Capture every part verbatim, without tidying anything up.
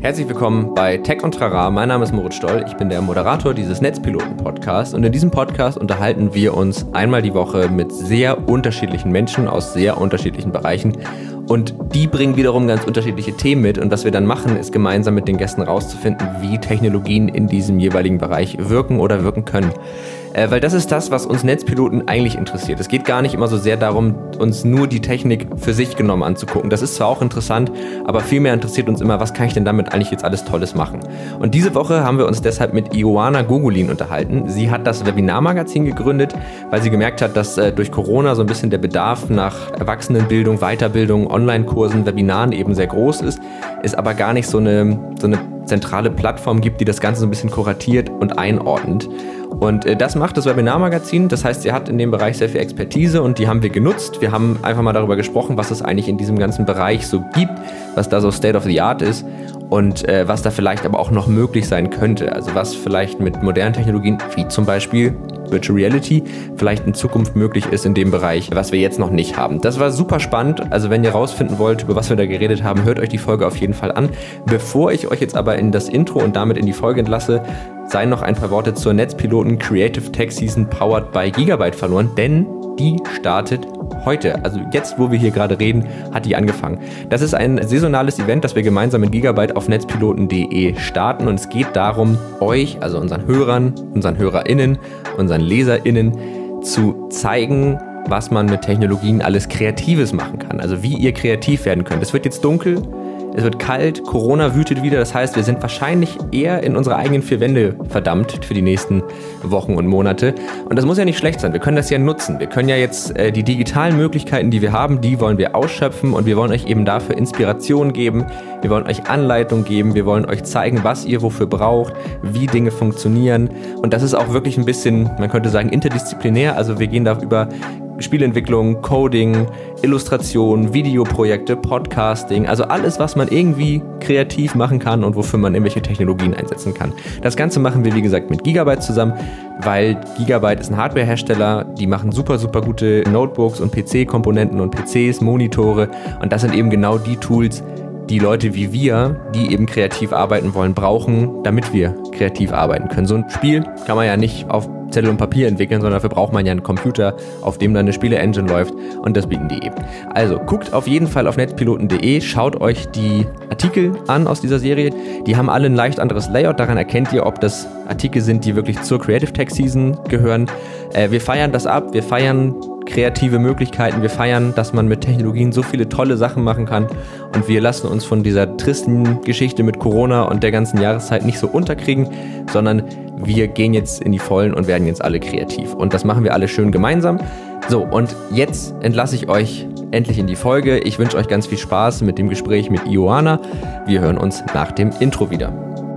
Herzlich willkommen bei Tech und Trara. Mein Name ist Moritz Stoll, ich bin der Moderator dieses Netzpiloten-Podcasts und in diesem Podcast unterhalten wir uns einmal die Woche mit sehr unterschiedlichen Menschen aus sehr unterschiedlichen Bereichen und die bringen wiederum ganz unterschiedliche Themen mit und was wir dann machen, ist gemeinsam mit den Gästen rauszufinden, wie Technologien in diesem jeweiligen Bereich wirken oder wirken können. Äh, weil das ist das, was uns Netzpiloten eigentlich interessiert. Es geht gar nicht immer so sehr darum, uns nur die Technik für sich genommen anzugucken. Das ist zwar auch interessant, aber vielmehr interessiert uns immer, was kann ich denn damit eigentlich jetzt alles Tolles machen. Und diese Woche haben wir uns deshalb mit Ioana Gogolin unterhalten. Sie hat das Webinarmagazin gegründet, weil sie gemerkt hat, dass äh, durch Corona so ein bisschen der Bedarf nach Erwachsenenbildung, Weiterbildung, Online-Kursen, Webinaren eben sehr groß ist, es aber gar nicht so eine, so eine zentrale Plattform gibt, die das Ganze so ein bisschen kuratiert und einordnet. Und äh, das macht das Webinarmagazin, das heißt, sie hat in dem Bereich sehr viel Expertise und die haben wir genutzt. Wir haben einfach mal darüber gesprochen, was es eigentlich in diesem ganzen Bereich so gibt, was da so State of the Art ist und äh, was da vielleicht aber auch noch möglich sein könnte. Also was vielleicht mit modernen Technologien, wie zum Beispiel Virtual Reality, vielleicht in Zukunft möglich ist in dem Bereich, was wir jetzt noch nicht haben. Das war super spannend, also wenn ihr rausfinden wollt, über was wir da geredet haben, hört euch die Folge auf jeden Fall an. Bevor ich euch jetzt aber in das Intro und damit in die Folge entlasse, seien noch ein paar Worte zur Netzpiloten Creative Tech Season powered by Gigabyte verloren, denn die startet heute. Also jetzt, wo wir hier gerade reden, hat die angefangen. Das ist ein saisonales Event, das wir gemeinsam mit Gigabyte auf netzpiloten punkt de starten und es geht darum, euch, also unseren Hörern, unseren HörerInnen, unseren LeserInnen zu zeigen, was man mit Technologien alles Kreatives machen kann. Also wie ihr kreativ werden könnt. Es wird jetzt dunkel. Es wird kalt, Corona wütet wieder, das heißt, wir sind wahrscheinlich eher in unsere eigenen vier Wände verdammt für die nächsten Wochen und Monate. Und das muss ja nicht schlecht sein, wir können das ja nutzen. Wir können ja jetzt äh, die digitalen Möglichkeiten, die wir haben, die wollen wir ausschöpfen und wir wollen euch eben dafür Inspiration geben, wir wollen euch Anleitung geben, wir wollen euch zeigen, was ihr wofür braucht, wie Dinge funktionieren. Und das ist auch wirklich ein bisschen, man könnte sagen, interdisziplinär, also wir gehen da über Spielentwicklung, Coding, Illustration, Videoprojekte, Podcasting, also alles, was man irgendwie kreativ machen kann und wofür man irgendwelche Technologien einsetzen kann. Das Ganze machen wir, wie gesagt, mit Gigabyte zusammen, weil Gigabyte ist ein Hardwarehersteller, die machen super, super gute Notebooks und P C-Komponenten und P Cs, Monitore und das sind eben genau die Tools, die Leute wie wir, die eben kreativ arbeiten wollen, brauchen, damit wir kreativ arbeiten können. So ein Spiel kann man ja nicht auf Zettel und Papier entwickeln, sondern dafür braucht man ja einen Computer, auf dem dann eine Spiele-Engine läuft und das bieten die eben. Also guckt auf jeden Fall auf netzpiloten punkt de, schaut euch die Artikel an aus dieser Serie. Die haben alle ein leicht anderes Layout, daran erkennt ihr, ob das Artikel sind, die wirklich zur Creative Tech Season gehören. Äh, wir feiern das ab, wir feiern kreative Möglichkeiten, wir feiern, dass man mit Technologien so viele tolle Sachen machen kann und wir lassen uns von dieser tristen Geschichte mit Corona und der ganzen Jahreszeit nicht so unterkriegen, sondern wir gehen jetzt in die Vollen und werden jetzt alle kreativ und das machen wir alle schön gemeinsam. So, und jetzt entlasse ich euch endlich in die Folge. Ich wünsche euch ganz viel Spaß mit dem Gespräch mit Ioana. Wir hören uns nach dem Intro wieder.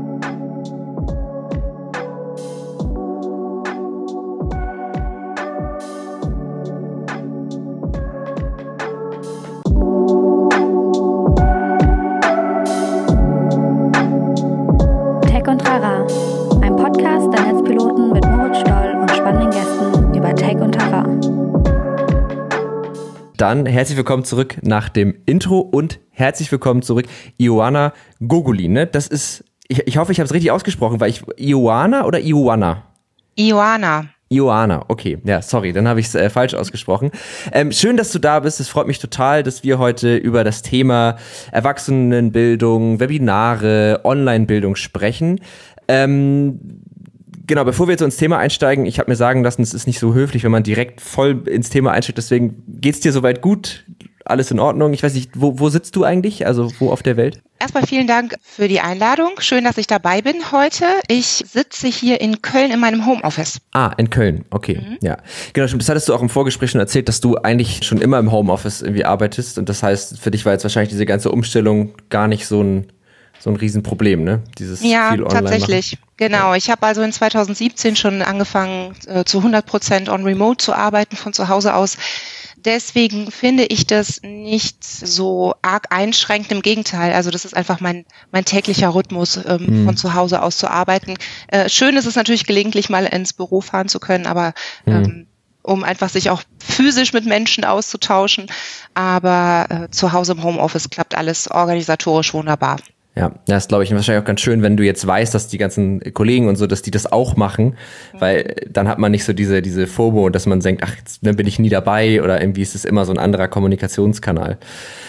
Dann herzlich willkommen zurück nach dem Intro und herzlich willkommen zurück, Ioana Gogolin. Ne? Das ist, ich, ich hoffe, ich habe es richtig ausgesprochen, weil ich, Ioana oder Ioana? Ioana. Ioana, okay. Ja, sorry, dann habe ich es äh, falsch ausgesprochen. Ähm, schön, dass du da bist. Es freut mich total, dass wir heute über das Thema Erwachsenenbildung, Webinare, Online-Bildung sprechen. Ähm, Genau, bevor wir jetzt ins Thema einsteigen, ich habe mir sagen lassen, es ist nicht so höflich, wenn man direkt voll ins Thema einsteigt, deswegen geht's dir soweit gut? Alles in Ordnung? Ich weiß nicht, wo, wo sitzt du eigentlich? Also wo auf der Welt? Erstmal vielen Dank für die Einladung. Schön, dass ich dabei bin heute. Ich sitze hier in Köln in meinem Homeoffice. Ah, in Köln, okay. Mhm. Ja, genau, stimmt. Das hattest du auch im Vorgespräch schon erzählt, dass du eigentlich schon immer im Homeoffice irgendwie arbeitest und das heißt, für dich war jetzt wahrscheinlich diese ganze Umstellung gar nicht so ein so ein Riesenproblem, ne? Dieses ja, viel online tatsächlich. Machen. Genau. Ich habe also in zweitausendsiebzehn schon angefangen, äh, zu hundert Prozent on Remote zu arbeiten, von zu Hause aus. Deswegen finde ich das nicht so arg einschränkend, im Gegenteil. Also das ist einfach mein mein täglicher Rhythmus, ähm, mhm. von zu Hause aus zu arbeiten. Äh, schön ist es natürlich, gelegentlich mal ins Büro fahren zu können, aber mhm. ähm, um einfach sich auch physisch mit Menschen auszutauschen. Aber äh, zu Hause im Homeoffice klappt alles organisatorisch wunderbar. Ja, das ist, glaube ich, wahrscheinlich auch ganz schön, wenn du jetzt weißt, dass die ganzen Kollegen und so, dass die das auch machen, mhm. weil dann hat man nicht so diese, diese FOMO, dass man denkt, ach, jetzt bin ich nie dabei oder irgendwie ist es immer so ein anderer Kommunikationskanal.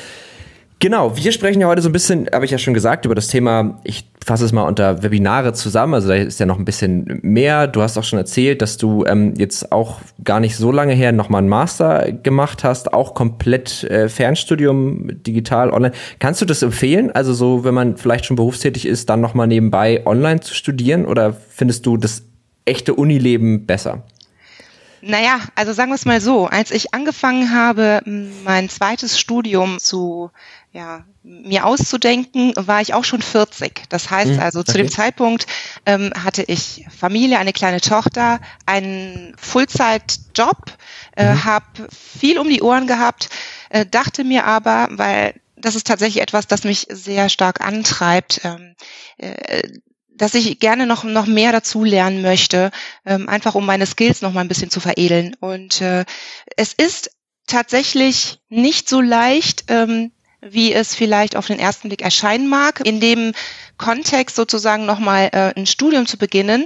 Genau, wir sprechen ja heute so ein bisschen, habe ich ja schon gesagt, über das Thema, ich fasse es mal unter Webinare zusammen, also da ist ja noch ein bisschen mehr. Du hast auch schon erzählt, dass du ähm, jetzt auch gar nicht so lange her nochmal einen Master gemacht hast, auch komplett äh, Fernstudium, digital, online. Kannst du das empfehlen? Also so, wenn man vielleicht schon berufstätig ist, dann nochmal nebenbei online zu studieren oder findest du das echte Unileben besser? Naja, also sagen wir es mal so, als ich angefangen habe, mein zweites Studium zu, ja, mir auszudenken, war ich auch schon vierzig. Das heißt also, okay. Zu dem Zeitpunkt ähm, hatte ich Familie, eine kleine Tochter, einen Fullzeitjob, äh, mhm. habe viel um die Ohren gehabt, äh, dachte mir aber, weil das ist tatsächlich etwas, das mich sehr stark antreibt, ähm, äh, dass ich gerne noch noch mehr dazu lernen möchte, ähm, einfach um meine Skills noch mal ein bisschen zu veredeln. Und äh, es ist tatsächlich nicht so leicht, ähm, wie es vielleicht auf den ersten Blick erscheinen mag, in dem Kontext sozusagen noch mal äh, ein Studium zu beginnen.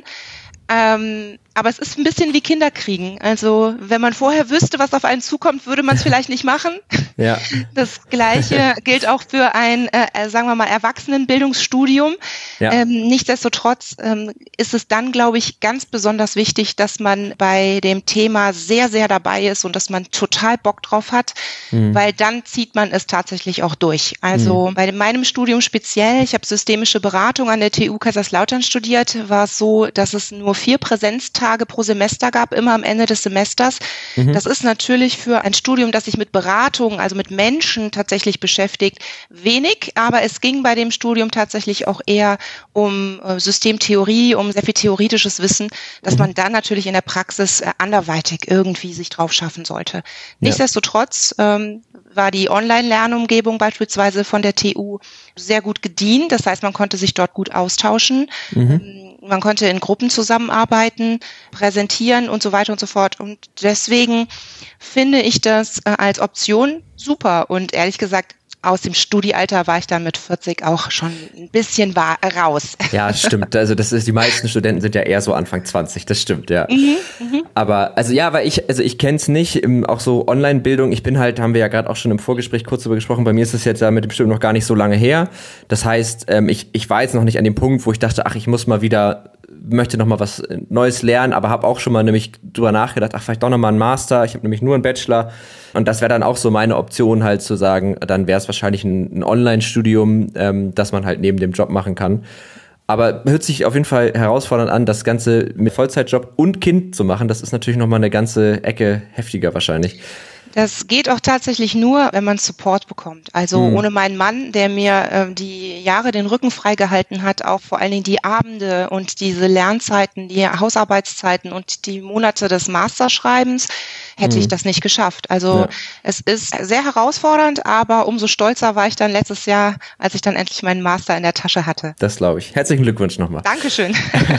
Ähm, aber es ist ein bisschen wie Kinderkriegen. Also wenn man vorher wüsste, was auf einen zukommt, würde man es vielleicht nicht machen. Ja. Das Gleiche gilt auch für ein, äh, sagen wir mal, Erwachsenenbildungsstudium. Ja. Ähm, nichtsdestotrotz ähm, ist es dann, glaube ich, ganz besonders wichtig, dass man bei dem Thema sehr, sehr dabei ist und dass man total Bock drauf hat, mhm. weil dann zieht man es tatsächlich auch durch. Also mhm. bei meinem Studium speziell, ich habe systemische Beratung an der T U Kaiserslautern studiert, war es so, dass es nur vier Präsenztage pro Semester gab, immer am Ende des Semesters. Mhm. Das ist natürlich für ein Studium, das sich mit Beratung, also mit Menschen tatsächlich beschäftigt, wenig, aber es ging bei dem Studium tatsächlich auch eher um äh, Systemtheorie, um sehr viel theoretisches Wissen, dass mhm. man dann natürlich in der Praxis äh, anderweitig irgendwie sich drauf schaffen sollte. Ja. Nichtsdestotrotz ähm, war die Online-Lernumgebung beispielsweise von der T U sehr gut gedient. Das heißt, man konnte sich dort gut austauschen. Mhm. Man konnte in Gruppen zusammenarbeiten, präsentieren und so weiter und so fort. Und deswegen finde ich das äh, als Option super. Und ehrlich gesagt, aus dem Studiealter war ich dann mit vierzig auch schon ein bisschen war, raus. Ja, stimmt. Also das ist, die meisten Studenten sind ja eher so Anfang zwanzig, das stimmt, ja. Mhm, mh. Aber, also ja, weil ich, also ich kenne es nicht, im, auch so Online-Bildung, ich bin halt, haben wir ja gerade auch schon im Vorgespräch kurz darüber gesprochen, bei mir ist es jetzt ja mit dem Studium noch gar nicht so lange her. Das heißt, ähm, ich, ich war jetzt noch nicht an dem Punkt, wo ich dachte, ach, ich muss mal wieder, möchte noch mal was Neues lernen, aber habe auch schon mal nämlich drüber nachgedacht, ach, vielleicht doch noch mal einen Master, ich habe nämlich nur einen Bachelor. Und das wäre dann auch so meine Option, halt zu sagen, dann wäre es wahrscheinlich ein, ein Online-Studium, ähm, das man halt neben dem Job machen kann. Aber hört sich auf jeden Fall herausfordernd an, das Ganze mit Vollzeitjob und Kind zu machen. Das ist natürlich nochmal eine ganze Ecke heftiger wahrscheinlich. Das geht auch tatsächlich nur, wenn man Support bekommt. Also mhm. ohne meinen Mann, der mir äh, die Jahre den Rücken freigehalten hat, auch vor allen Dingen die Abende und diese Lernzeiten, die Hausarbeitszeiten und die Monate des Masterschreibens, hätte mhm. ich das nicht geschafft. Also ja. Es ist sehr herausfordernd, aber umso stolzer war ich dann letztes Jahr, als ich dann endlich meinen Master in der Tasche hatte. Das glaube ich. Herzlichen Glückwunsch nochmal. Dankeschön.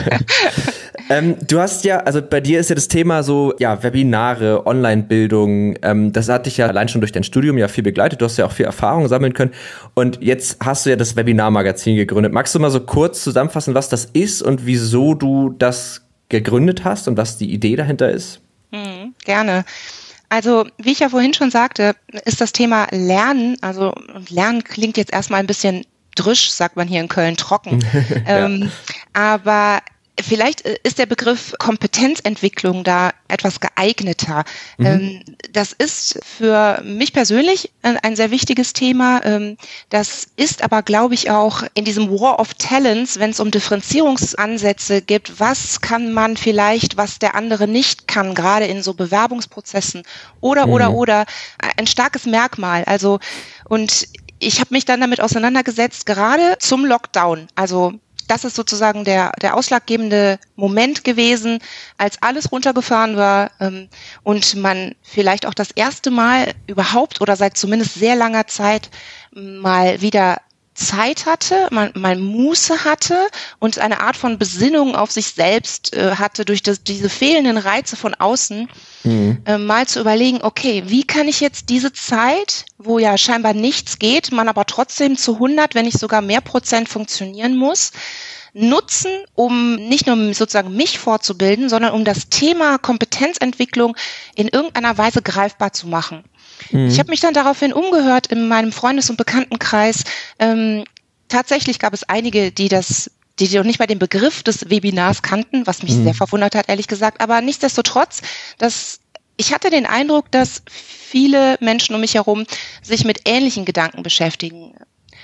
ähm, du hast ja, also bei dir ist ja das Thema so, ja, Webinare, Online-Bildung, ähm, das hat dich ja allein schon durch dein Studium ja viel begleitet. Du hast ja auch viel Erfahrung sammeln können. Und jetzt hast du ja das Webinar-Magazin gegründet. Magst du mal so kurz zusammenfassen, was das ist und wieso du das gegründet hast und was die Idee dahinter ist? Hm, gerne. Also, wie ich ja vorhin schon sagte, ist das Thema Lernen, also und Lernen klingt jetzt erstmal ein bisschen drisch, sagt man hier in Köln, trocken. ja. ähm, aber vielleicht ist der Begriff Kompetenzentwicklung da etwas geeigneter. Mhm. Das ist für mich persönlich ein sehr wichtiges Thema. Das ist aber, glaube ich, auch in diesem War of Talents, wenn es um Differenzierungsansätze gibt, was kann man vielleicht, was der andere nicht kann, gerade in so Bewerbungsprozessen oder, mhm. oder, oder, ein starkes Merkmal. Also, und ich habe mich dann damit auseinandergesetzt, gerade zum Lockdown, also das ist sozusagen der, der ausschlaggebende Moment gewesen, als alles runtergefahren war ähm, und man vielleicht auch das erste Mal überhaupt oder seit zumindest sehr langer Zeit mal wieder Zeit hatte, man mal Muße hatte und eine Art von Besinnung auf sich selbst äh, hatte durch das, diese fehlenden Reize von außen, mhm. äh, mal zu überlegen, okay, wie kann ich jetzt diese Zeit, wo ja scheinbar nichts geht, man aber trotzdem zu hundert, wenn nicht sogar mehr Prozent funktionieren muss, nutzen, um nicht nur sozusagen mich fortzubilden, sondern um das Thema Kompetenzentwicklung in irgendeiner Weise greifbar zu machen. Mhm. Ich habe mich dann daraufhin umgehört in meinem Freundes- und Bekanntenkreis. Ähm, tatsächlich gab es einige, die das, die noch nicht mal den Begriff des Webinars kannten, was mich mhm. sehr verwundert hat, ehrlich gesagt. Aber nichtsdestotrotz, dass ich hatte den Eindruck, dass viele Menschen um mich herum sich mit ähnlichen Gedanken beschäftigen.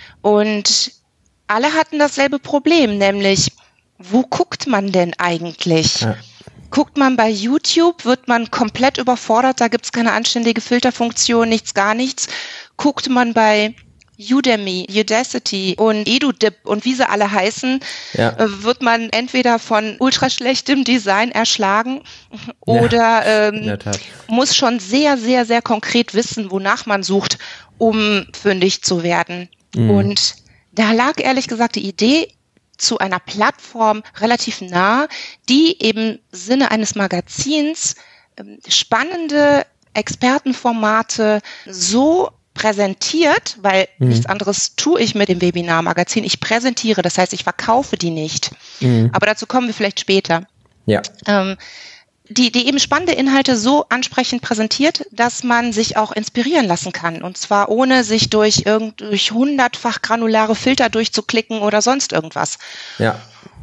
Und alle hatten dasselbe Problem, nämlich, wo guckt man denn eigentlich? Ja. Guckt man bei YouTube, wird man komplett überfordert, da gibt's keine anständige Filterfunktion, nichts, gar nichts. Guckt man bei Udemy, Udacity und EduDip und wie sie alle heißen, ja. wird man entweder von ultraschlechtem Design erschlagen oder ja, ähm, muss schon sehr, sehr, sehr konkret wissen, wonach man sucht, um fündig zu werden. Mhm. Und da lag ehrlich gesagt die Idee zu einer Plattform relativ nah, die im Sinne eines Magazins ähm, spannende Expertenformate so präsentiert, weil mhm. nichts anderes tue ich mit dem Webinar-Magazin. Ich präsentiere, das heißt, ich verkaufe die nicht. Mhm. Aber dazu kommen wir vielleicht später. Ja. Ähm, die, die eben spannende Inhalte so ansprechend präsentiert, dass man sich auch inspirieren lassen kann. Und zwar ohne sich durch irgend, durch hundertfach granulare Filter durchzuklicken oder sonst irgendwas. Ja.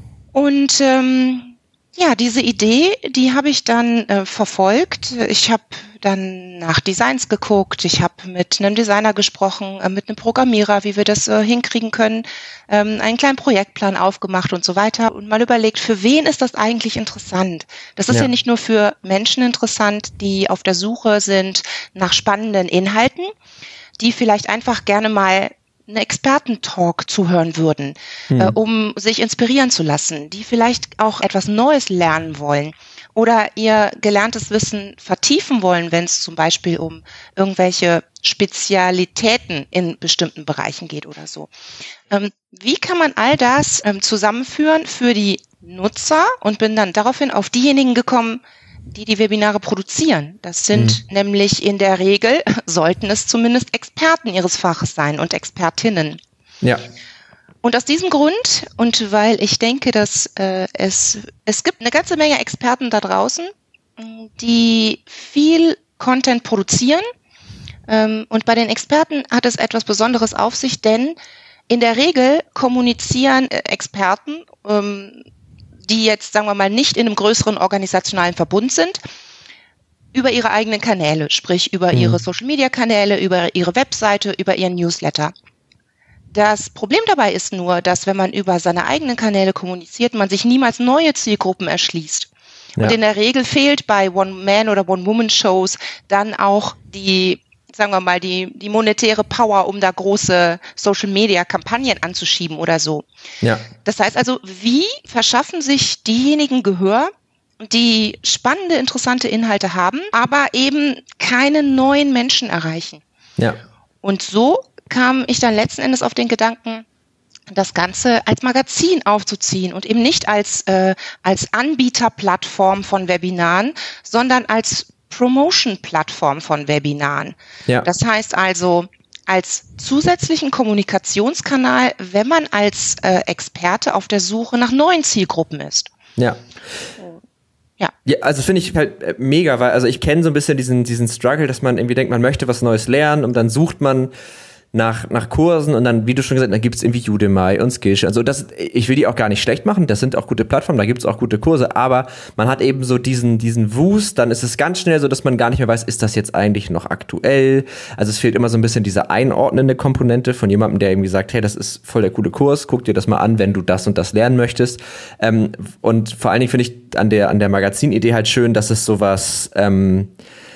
Und ähm, ja, diese Idee, die habe ich dann äh, verfolgt. Ich habe dann nach Designs geguckt. Ich habe mit einem Designer gesprochen, äh, mit einem Programmierer, wie wir das äh, hinkriegen können, ähm, einen kleinen Projektplan aufgemacht und so weiter und mal überlegt, für wen ist das eigentlich interessant? Das ist ja, ja nicht nur für Menschen interessant, die auf der Suche sind nach spannenden Inhalten, die vielleicht einfach gerne mal einen Expertentalk zuhören würden, hm. äh, um sich inspirieren zu lassen, die vielleicht auch etwas Neues lernen wollen oder ihr gelerntes Wissen vertiefen wollen, wenn es zum Beispiel um irgendwelche Spezialitäten in bestimmten Bereichen geht oder so. Ähm, wie kann man all das ähm, zusammenführen für die Nutzer und bin dann daraufhin auf diejenigen gekommen, die die Webinare produzieren. Das sind mhm. nämlich in der Regel, sollten es zumindest Experten ihres Faches sein und Expertinnen. Ja. Und aus diesem Grund und weil ich denke, dass äh, es es gibt eine ganze Menge Experten da draußen, die viel Content produzieren. Ähm, und bei den Experten hat es etwas Besonderes auf sich, denn in der Regel kommunizieren äh, Experten, ähm, die jetzt, sagen wir mal, nicht in einem größeren organisationalen Verbund sind, über ihre eigenen Kanäle, sprich über mhm. ihre Social-Media-Kanäle, über ihre Webseite, über ihren Newsletter. Das Problem dabei ist nur, dass wenn man über seine eigenen Kanäle kommuniziert, man sich niemals neue Zielgruppen erschließt. Ja. Und in der Regel fehlt bei One-Man- oder One-Woman-Shows dann auch die, sagen wir mal, die, die monetäre Power, um da große Social-Media-Kampagnen anzuschieben oder so. Ja. Das heißt also, wie verschaffen sich diejenigen Gehör, die spannende, interessante Inhalte haben, aber eben keine neuen Menschen erreichen? Ja. Und so kam ich dann letzten Endes auf den Gedanken, das Ganze als Magazin aufzuziehen und eben nicht als, äh, als Anbieterplattform von Webinaren, sondern als Promotion-Plattform von Webinaren. Ja. Das heißt also, als zusätzlichen Kommunikationskanal, wenn man als äh, Experte auf der Suche nach neuen Zielgruppen ist. Ja. Ja. Ja, also finde ich halt mega, weil also ich kenne so ein bisschen diesen, diesen Struggle, dass man irgendwie denkt, man möchte was Neues lernen und dann sucht man nach nach Kursen und dann, wie du schon gesagt hast, da gibt's irgendwie Udemy und Skillshare. Also das, ich will die auch gar nicht schlecht machen, das sind auch gute Plattformen, da gibt's auch gute Kurse, aber man hat eben so diesen diesen Wust, dann ist es ganz schnell so, dass man gar nicht mehr weiß, ist das jetzt eigentlich noch aktuell? Also es fehlt immer so ein bisschen diese einordnende Komponente von jemandem, der irgendwie sagt, hey, das ist voll der coole Kurs, guck dir das mal an, wenn du das und das lernen möchtest. Ähm, und vor allen Dingen finde ich an der an der Magazinidee halt schön, dass es sowas ähm,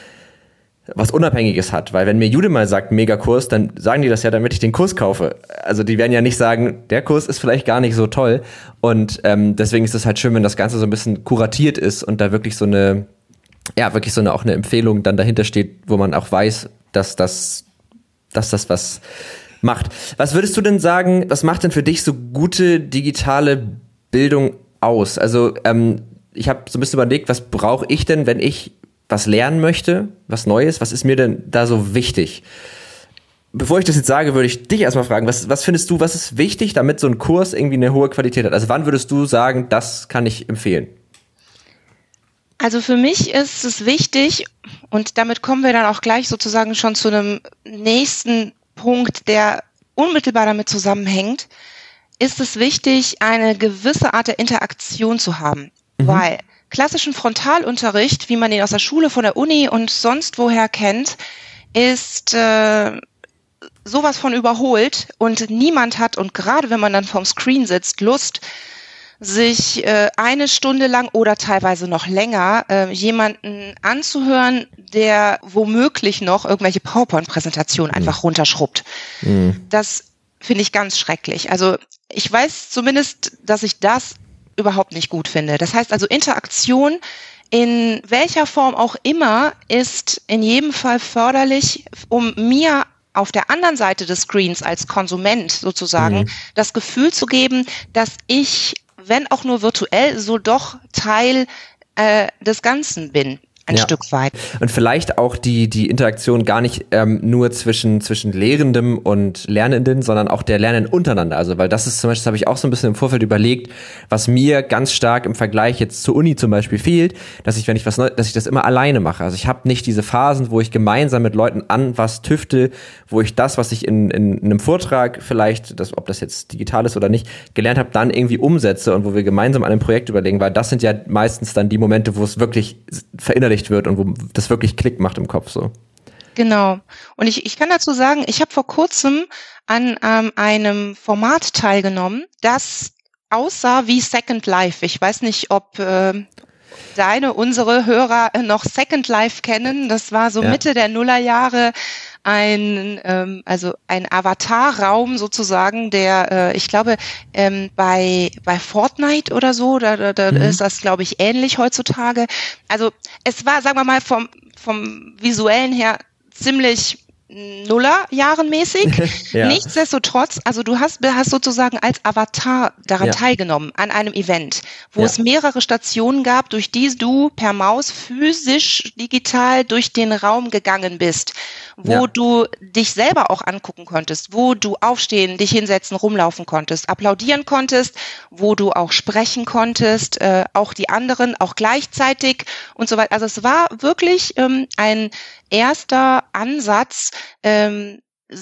was Unabhängiges hat, weil wenn mir Udemy sagt, Megakurs, dann sagen die das ja, damit ich den Kurs kaufe. Also die werden ja nicht sagen, der Kurs ist vielleicht gar nicht so toll und ähm, deswegen ist es halt schön, wenn das Ganze so ein bisschen kuratiert ist und da wirklich so eine, ja, wirklich so eine, auch eine Empfehlung dann dahinter steht, wo man auch weiß, dass das, dass das was macht. Was würdest du denn sagen, was macht denn für dich so gute digitale Bildung aus? Also ähm, ich habe so ein bisschen überlegt, was brauche ich denn, wenn ich was lernen möchte, was Neues, was ist mir denn da so wichtig? Bevor ich das jetzt sage, würde ich dich erstmal fragen, was, was findest du, was ist wichtig, damit so ein Kurs irgendwie eine hohe Qualität hat? Also wann würdest du sagen, das kann ich empfehlen? Also für mich ist es wichtig, und damit kommen wir dann auch gleich sozusagen schon zu einem nächsten Punkt, der unmittelbar damit zusammenhängt, ist es wichtig, eine gewisse Art der Interaktion zu haben, mhm. weil klassischen Frontalunterricht, wie man ihn aus der Schule, von der Uni und sonst woher kennt, ist äh, sowas von überholt und niemand hat, und gerade wenn man dann vorm Screen sitzt, Lust, sich äh, eine Stunde lang oder teilweise noch länger äh, jemanden anzuhören, der womöglich noch irgendwelche PowerPoint-Präsentationen mhm. einfach runterschrubbt. Mhm. Das finde ich ganz schrecklich. Also ich weiß zumindest, dass ich das überhaupt nicht gut finde. Das heißt also, Interaktion in welcher Form auch immer ist in jedem Fall förderlich, um mir auf der anderen Seite des Screens als Konsument sozusagen mhm. das Gefühl zu geben, dass ich, wenn auch nur virtuell, so doch Teil äh, des Ganzen bin. Ein ja. Stück weit. Und vielleicht auch die die Interaktion gar nicht ähm, nur zwischen zwischen Lehrendem und Lernenden, sondern auch der Lernenden untereinander. Also weil das ist zum Beispiel, das habe ich auch so ein bisschen im Vorfeld überlegt, was mir ganz stark im Vergleich jetzt zur Uni zum Beispiel fehlt, dass ich, wenn ich was neu, dass ich das immer alleine mache. Also ich habe nicht diese Phasen, wo ich gemeinsam mit Leuten an was tüfte, wo ich das, was ich in, in, in einem Vortrag vielleicht, das, ob das jetzt digital ist oder nicht, gelernt habe, dann irgendwie umsetze und wo wir gemeinsam an einem Projekt überlegen, weil das sind ja meistens dann die Momente, wo es wirklich verinnerlicht wird und wo das wirklich Klick macht im Kopf so. Genau. Und ich, ich kann dazu sagen, ich habe vor kurzem an ähm, einem Format teilgenommen, das aussah wie Second Life. Ich weiß nicht, ob äh, deine, unsere Hörer noch Second Life kennen. Das war so ja. Mitte der Nullerjahre ein ähm, also ein Avatar-Raum sozusagen, der äh, ich glaube ähm, bei bei Fortnite oder so, da, da, da mhm. ist das glaube ich ähnlich heutzutage. Also es war, sagen wir mal, vom vom visuellen her ziemlich Nullerjahrenmäßig. ja. Nichtsdestotrotz, also du hast, hast sozusagen als Avatar daran ja. teilgenommen, an einem Event, wo ja. es mehrere Stationen gab, durch die du per Maus physisch, digital durch den Raum gegangen bist, wo ja. du dich selber auch angucken konntest, wo du aufstehen, dich hinsetzen, rumlaufen konntest, applaudieren konntest, wo du auch sprechen konntest, äh, auch die anderen, auch gleichzeitig und so weiter. Also es war wirklich ähm, ein erster Ansatz, ähm,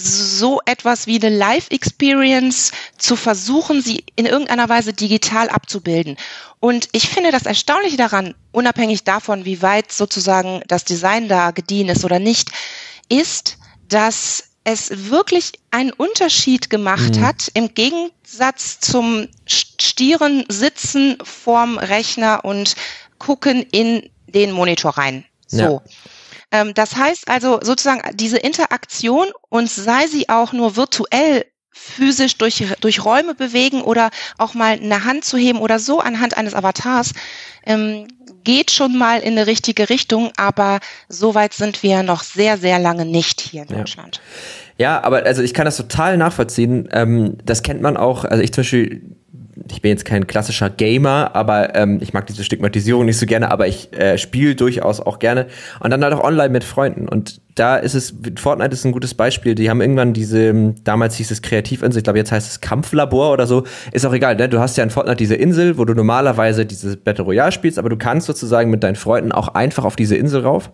so etwas wie eine Live-Experience zu versuchen, sie in irgendeiner Weise digital abzubilden. Und ich finde das Erstaunliche daran, unabhängig davon, wie weit sozusagen das Design da gediehen ist oder nicht, ist, dass es wirklich einen Unterschied gemacht mhm. hat, im Gegensatz zum stieren Sitzen vorm Rechner und gucken in den Monitor rein. So. Ja. Das heißt also sozusagen diese Interaktion, und sei sie auch nur virtuell physisch durch, durch Räume bewegen oder auch mal eine Hand zu heben oder so anhand eines Avatars, ähm, geht schon mal in eine richtige Richtung, aber so weit sind wir noch sehr, sehr lange nicht hier in ja. Deutschland. Ja, aber also ich kann das total nachvollziehen. Ähm, das kennt man auch, also ich zum Beispiel, ich bin jetzt kein klassischer Gamer, aber ähm, ich mag diese Stigmatisierung nicht so gerne, aber ich äh, spiele durchaus auch gerne und dann halt auch online mit Freunden, und da ist es, Fortnite ist ein gutes Beispiel, die haben irgendwann diese, damals hieß es Kreativinsel, ich glaube jetzt heißt es Kampflabor oder so, ist auch egal, ne? Du hast ja in Fortnite diese Insel, wo du normalerweise dieses Battle Royale spielst, aber du kannst sozusagen mit deinen Freunden auch einfach auf diese Insel rauf.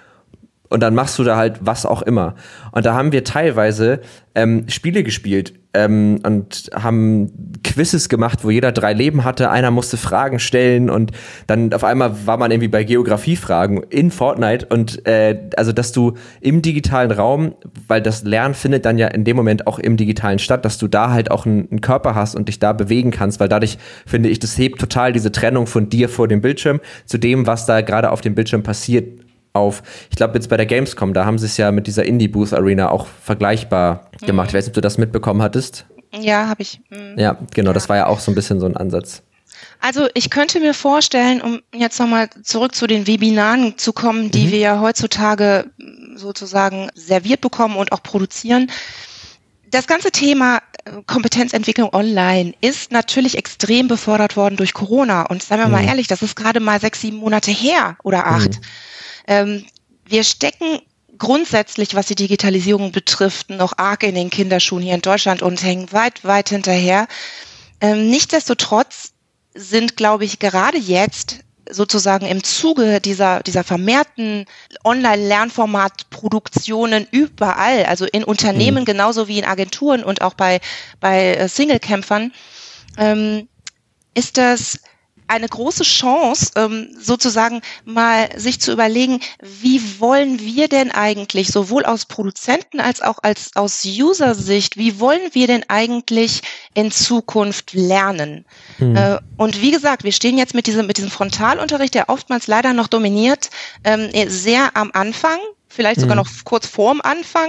Und dann machst du da halt was auch immer. Und da haben wir teilweise ähm, Spiele gespielt ähm, und haben Quizzes gemacht, wo jeder drei Leben hatte. Einer musste Fragen stellen und dann auf einmal war man irgendwie bei Geografiefragen in Fortnite. Und äh, also, dass du im digitalen Raum, weil das Lernen findet dann ja in dem Moment auch im Digitalen statt, dass du da halt auch einen, einen Körper hast und dich da bewegen kannst, weil dadurch, finde ich, das hebt total diese Trennung von dir vor dem Bildschirm zu dem, was da gerade auf dem Bildschirm passiert, auf. Ich glaube, jetzt bei der Gamescom, da haben sie es ja mit dieser Indie-Booth-Arena auch vergleichbar mhm. gemacht. Ich weiß nicht, ob du das mitbekommen hattest. Ja, habe ich. Mhm. Ja, genau, ja. Das war ja auch so ein bisschen so ein Ansatz. Also ich könnte mir vorstellen, um jetzt nochmal zurück zu den Webinaren zu kommen, die mhm. wir ja heutzutage sozusagen serviert bekommen und auch produzieren, Das ganze Thema Kompetenzentwicklung online ist natürlich extrem befördert worden durch Corona. Und seien wir mhm. mal ehrlich, das ist gerade mal sechs, sieben Monate her oder acht. Mhm. Ähm, wir stecken grundsätzlich, was die Digitalisierung betrifft, noch arg in den Kinderschuhen hier in Deutschland und hängen weit, weit hinterher. Ähm, nichtsdestotrotz sind, glaube ich, gerade jetzt sozusagen im Zuge dieser, dieser vermehrten Online-Lernformatproduktionen überall, also in Unternehmen mhm. genauso wie in Agenturen und auch bei, bei äh, Singlekämpfern, ähm, ist das eine große Chance, ähm, sozusagen mal sich zu überlegen, wie wollen wir denn eigentlich, sowohl aus Produzenten als auch als aus User-Sicht, wie wollen wir denn eigentlich in Zukunft lernen? Mhm. Äh, und wie gesagt, wir stehen jetzt mit diesem, mit diesem Frontalunterricht, der oftmals leider noch dominiert, ähm, sehr am Anfang, vielleicht sogar mhm. noch kurz vorm Anfang.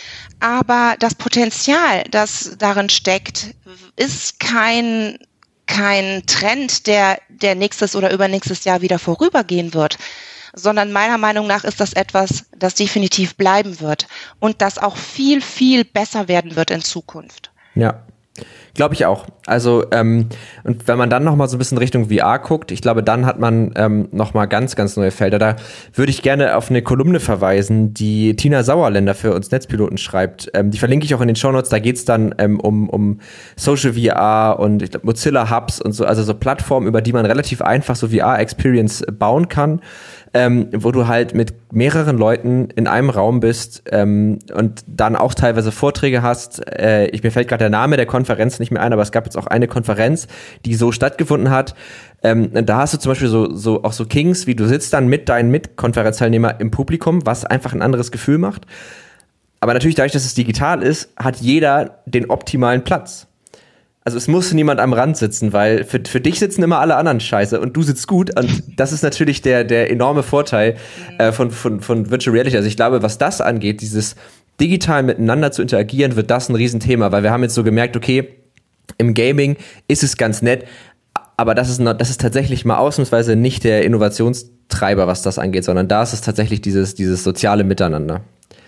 Aber das Potenzial, das darin steckt, ist kein kein Trend, der, der nächstes oder übernächstes Jahr wieder vorübergehen wird, sondern meiner Meinung nach ist das etwas, das definitiv bleiben wird und das auch viel, viel besser werden wird in Zukunft. Ja. Glaube ich auch. Also ähm, und wenn man dann nochmal so ein bisschen Richtung V R guckt, ich glaube, dann hat man ähm, nochmal ganz, ganz neue Felder. Da würde ich gerne auf eine Kolumne verweisen, die Tina Sauerländer für uns Netzpiloten schreibt. Ähm, die verlinke ich auch in den Shownotes. Da geht's dann ähm, um, um Social V R und ich glaub, Mozilla Hubs und so, also so Plattformen, über die man relativ einfach so V R-Experience bauen kann. Ähm, wo du halt mit mehreren Leuten in einem Raum bist ähm, und dann auch teilweise Vorträge hast. Äh, ich, mir fällt gerade der Name der Konferenz nicht mehr ein, aber es gab jetzt auch eine Konferenz, die so stattgefunden hat. Ähm, da hast du zum Beispiel so, so auch so Kings, wie du sitzt dann mit deinen Mitkonferenzteilnehmern im Publikum, was einfach ein anderes Gefühl macht. Aber natürlich dadurch, dass es digital ist, hat jeder den optimalen Platz. Also es muss niemand am Rand sitzen, weil für, für dich sitzen immer alle anderen scheiße und du sitzt gut. Und das ist natürlich der, der enorme Vorteil äh, von, von, von Virtual Reality. Also ich glaube, was das angeht, dieses digital miteinander zu interagieren, wird das ein Riesenthema, weil wir haben jetzt so gemerkt, okay, im Gaming ist es ganz nett, aber das ist, noch, das ist tatsächlich mal ausnahmsweise nicht der Innovationstreiber, was das angeht, sondern da ist es tatsächlich dieses, dieses soziale Miteinander.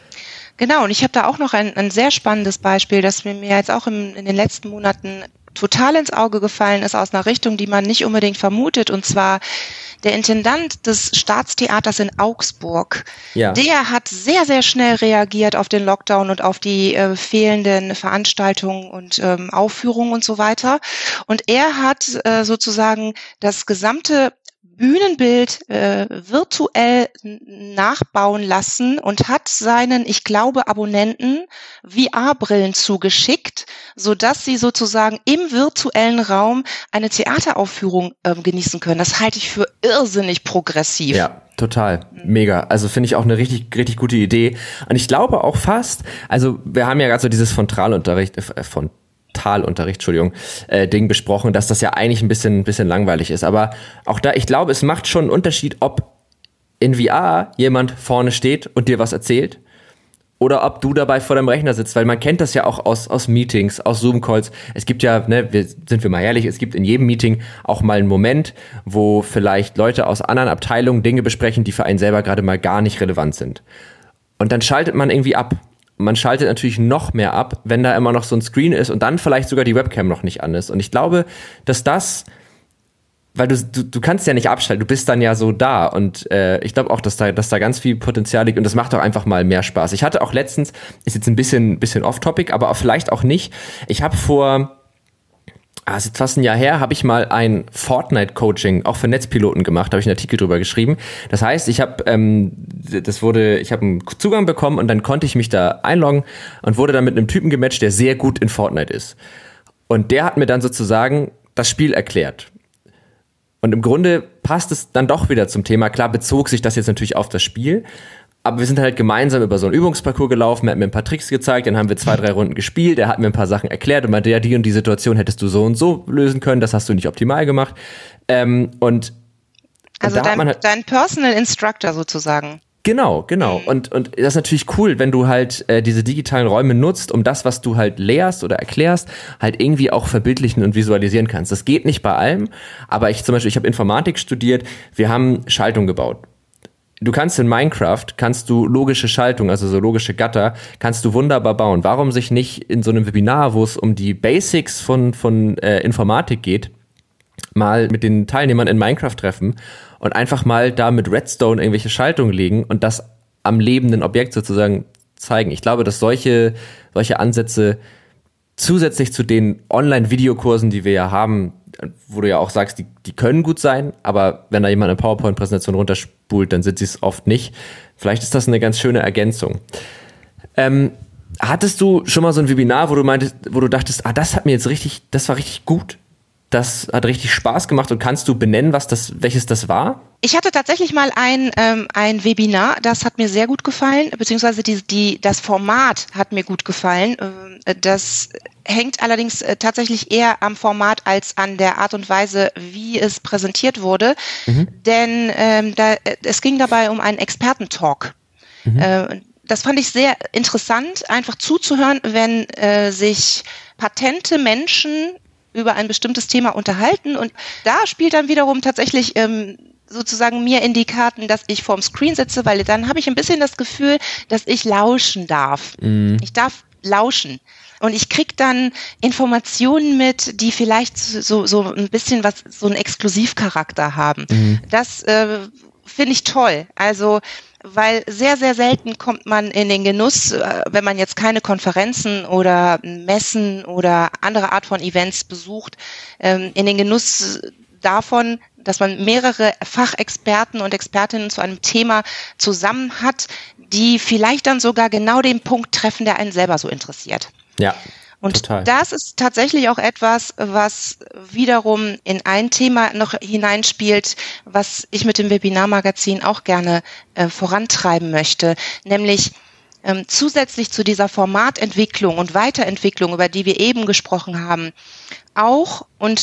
Genau, und ich habe da auch noch ein, ein sehr spannendes Beispiel, das mir jetzt auch im, in den letzten Monaten total ins Auge gefallen ist, aus einer Richtung, die man nicht unbedingt vermutet, und zwar der Intendant des Staatstheaters in Augsburg. Ja. Der hat sehr, sehr schnell reagiert auf den Lockdown und auf die äh, fehlenden Veranstaltungen und ähm, Aufführungen und so weiter. Und er hat äh, sozusagen das gesamte Bühnenbild äh, virtuell nachbauen lassen und hat seinen, ich glaube, Abonnenten V R-Brillen zugeschickt, sodass sie sozusagen im virtuellen Raum eine Theateraufführung äh, genießen können. Das halte ich für irrsinnig progressiv. Ja, total. Mega. Also finde ich auch eine richtig, richtig gute Idee. Und ich glaube auch fast, also wir haben ja gerade so dieses Frontalunterricht, äh, von Talunterricht, Entschuldigung, äh, Ding besprochen, dass das ja eigentlich ein bisschen, bisschen langweilig ist. Aber auch da, ich glaube, es macht schon einen Unterschied, ob in V R jemand vorne steht und dir was erzählt oder ob du dabei vor deinem Rechner sitzt, weil man kennt das ja auch aus, aus Meetings, aus Zoom-Calls. Es gibt ja, ne, wir, sind wir mal ehrlich, es gibt in jedem Meeting auch mal einen Moment, wo vielleicht Leute aus anderen Abteilungen Dinge besprechen, die für einen selber gerade mal gar nicht relevant sind. Und dann schaltet man irgendwie ab. Man schaltet natürlich noch mehr ab, wenn da immer noch so ein Screen ist und dann vielleicht sogar die Webcam noch nicht an ist. Und ich glaube, dass das, weil du, du, du kannst ja nicht abschalten, du bist dann ja so da. Und äh, ich glaube auch, dass da, dass da ganz viel Potenzial liegt und das macht auch einfach mal mehr Spaß. Ich hatte auch letztens, ist jetzt ein bisschen, bisschen off-topic, aber auch vielleicht auch nicht. Ich habe vor, ah, ist jetzt fast ein Jahr her, habe ich mal ein Fortnite-Coaching auch für Netzpiloten gemacht, habe ich einen Artikel drüber geschrieben. Das heißt, ich habe ähm, das wurde, ich habe einen Zugang bekommen und dann konnte ich mich da einloggen und wurde dann mit einem Typen gematcht, der sehr gut in Fortnite ist. Und der hat mir dann sozusagen das Spiel erklärt. Und im Grunde passt es dann doch wieder zum Thema. Klar bezog sich das jetzt natürlich auf das Spiel, aber wir sind halt gemeinsam über so einen Übungsparcours gelaufen, er hat mir ein paar Tricks gezeigt, dann haben wir zwei, drei Runden gespielt, er hat mir ein paar Sachen erklärt und meinte, ja, die und die Situation hättest du so und so lösen können, das hast du nicht optimal gemacht. Ähm, und Also und da dein, halt, dein Personal Instructor sozusagen. Genau, genau. Mhm. Und, und das ist natürlich cool, wenn du halt äh, diese digitalen Räume nutzt, um das, was du halt lehrst oder erklärst, halt irgendwie auch verbildlichen und visualisieren kannst. Das geht nicht bei allem, aber ich zum Beispiel, ich habe Informatik studiert, wir haben Schaltung gebaut. du kannst in Minecraft, kannst du logische Schaltung, also so logische Gatter, kannst du wunderbar bauen. Warum sich nicht in so einem Webinar, wo es um die Basics von, von äh, Informatik geht, mal mit den Teilnehmern in Minecraft treffen und einfach mal da mit Redstone irgendwelche Schaltungen legen und das am lebenden Objekt sozusagen zeigen. Ich glaube, dass solche, solche Ansätze zusätzlich zu den Online-Videokursen, die wir ja haben, wo du ja auch sagst, die, die können gut sein, aber wenn da jemand eine PowerPoint-Präsentation runterspult, dann sind sie es oft nicht. Vielleicht ist das eine ganz schöne Ergänzung. Ähm, hattest du schon mal so ein Webinar, wo du meintest, wo du dachtest, ah, das hat mir jetzt richtig, das war richtig gut? Das hat richtig Spaß gemacht und kannst du benennen, was das, welches das war? Ich hatte tatsächlich mal ein, ähm, ein Webinar, das hat mir sehr gut gefallen, beziehungsweise die, die, das Format hat mir gut gefallen. Das hängt allerdings tatsächlich eher am Format als an der Art und Weise, wie es präsentiert wurde. Mhm. Denn ähm, da, es ging dabei um einen Expertentalk. Mhm. Äh, das fand ich sehr interessant, einfach zuzuhören, wenn äh, sich patente Menschen über ein bestimmtes Thema unterhalten. Und da spielt dann wiederum tatsächlich ähm, sozusagen mir in die Karten, dass ich vorm Screen sitze, weil dann habe ich ein bisschen das Gefühl, dass ich lauschen darf. Mm. Ich darf lauschen. Und ich krieg dann Informationen mit, die vielleicht so, so ein bisschen was, so einen Exklusivcharakter haben. Mm. Das äh, finde ich toll. Also, weil sehr, sehr selten kommt man in den Genuss, wenn man jetzt keine Konferenzen oder Messen oder andere Art von Events besucht, in den Genuss davon, dass man mehrere Fachexperten und Expertinnen zu einem Thema zusammen hat, die vielleicht dann sogar genau den Punkt treffen, der einen selber so interessiert. Ja. Und total. Das ist tatsächlich auch etwas, was wiederum in ein Thema noch hineinspielt, was ich mit dem Webinarmagazin auch gerne äh, vorantreiben möchte, nämlich ähm, zusätzlich zu dieser Formatentwicklung und Weiterentwicklung, über die wir eben gesprochen haben, auch, und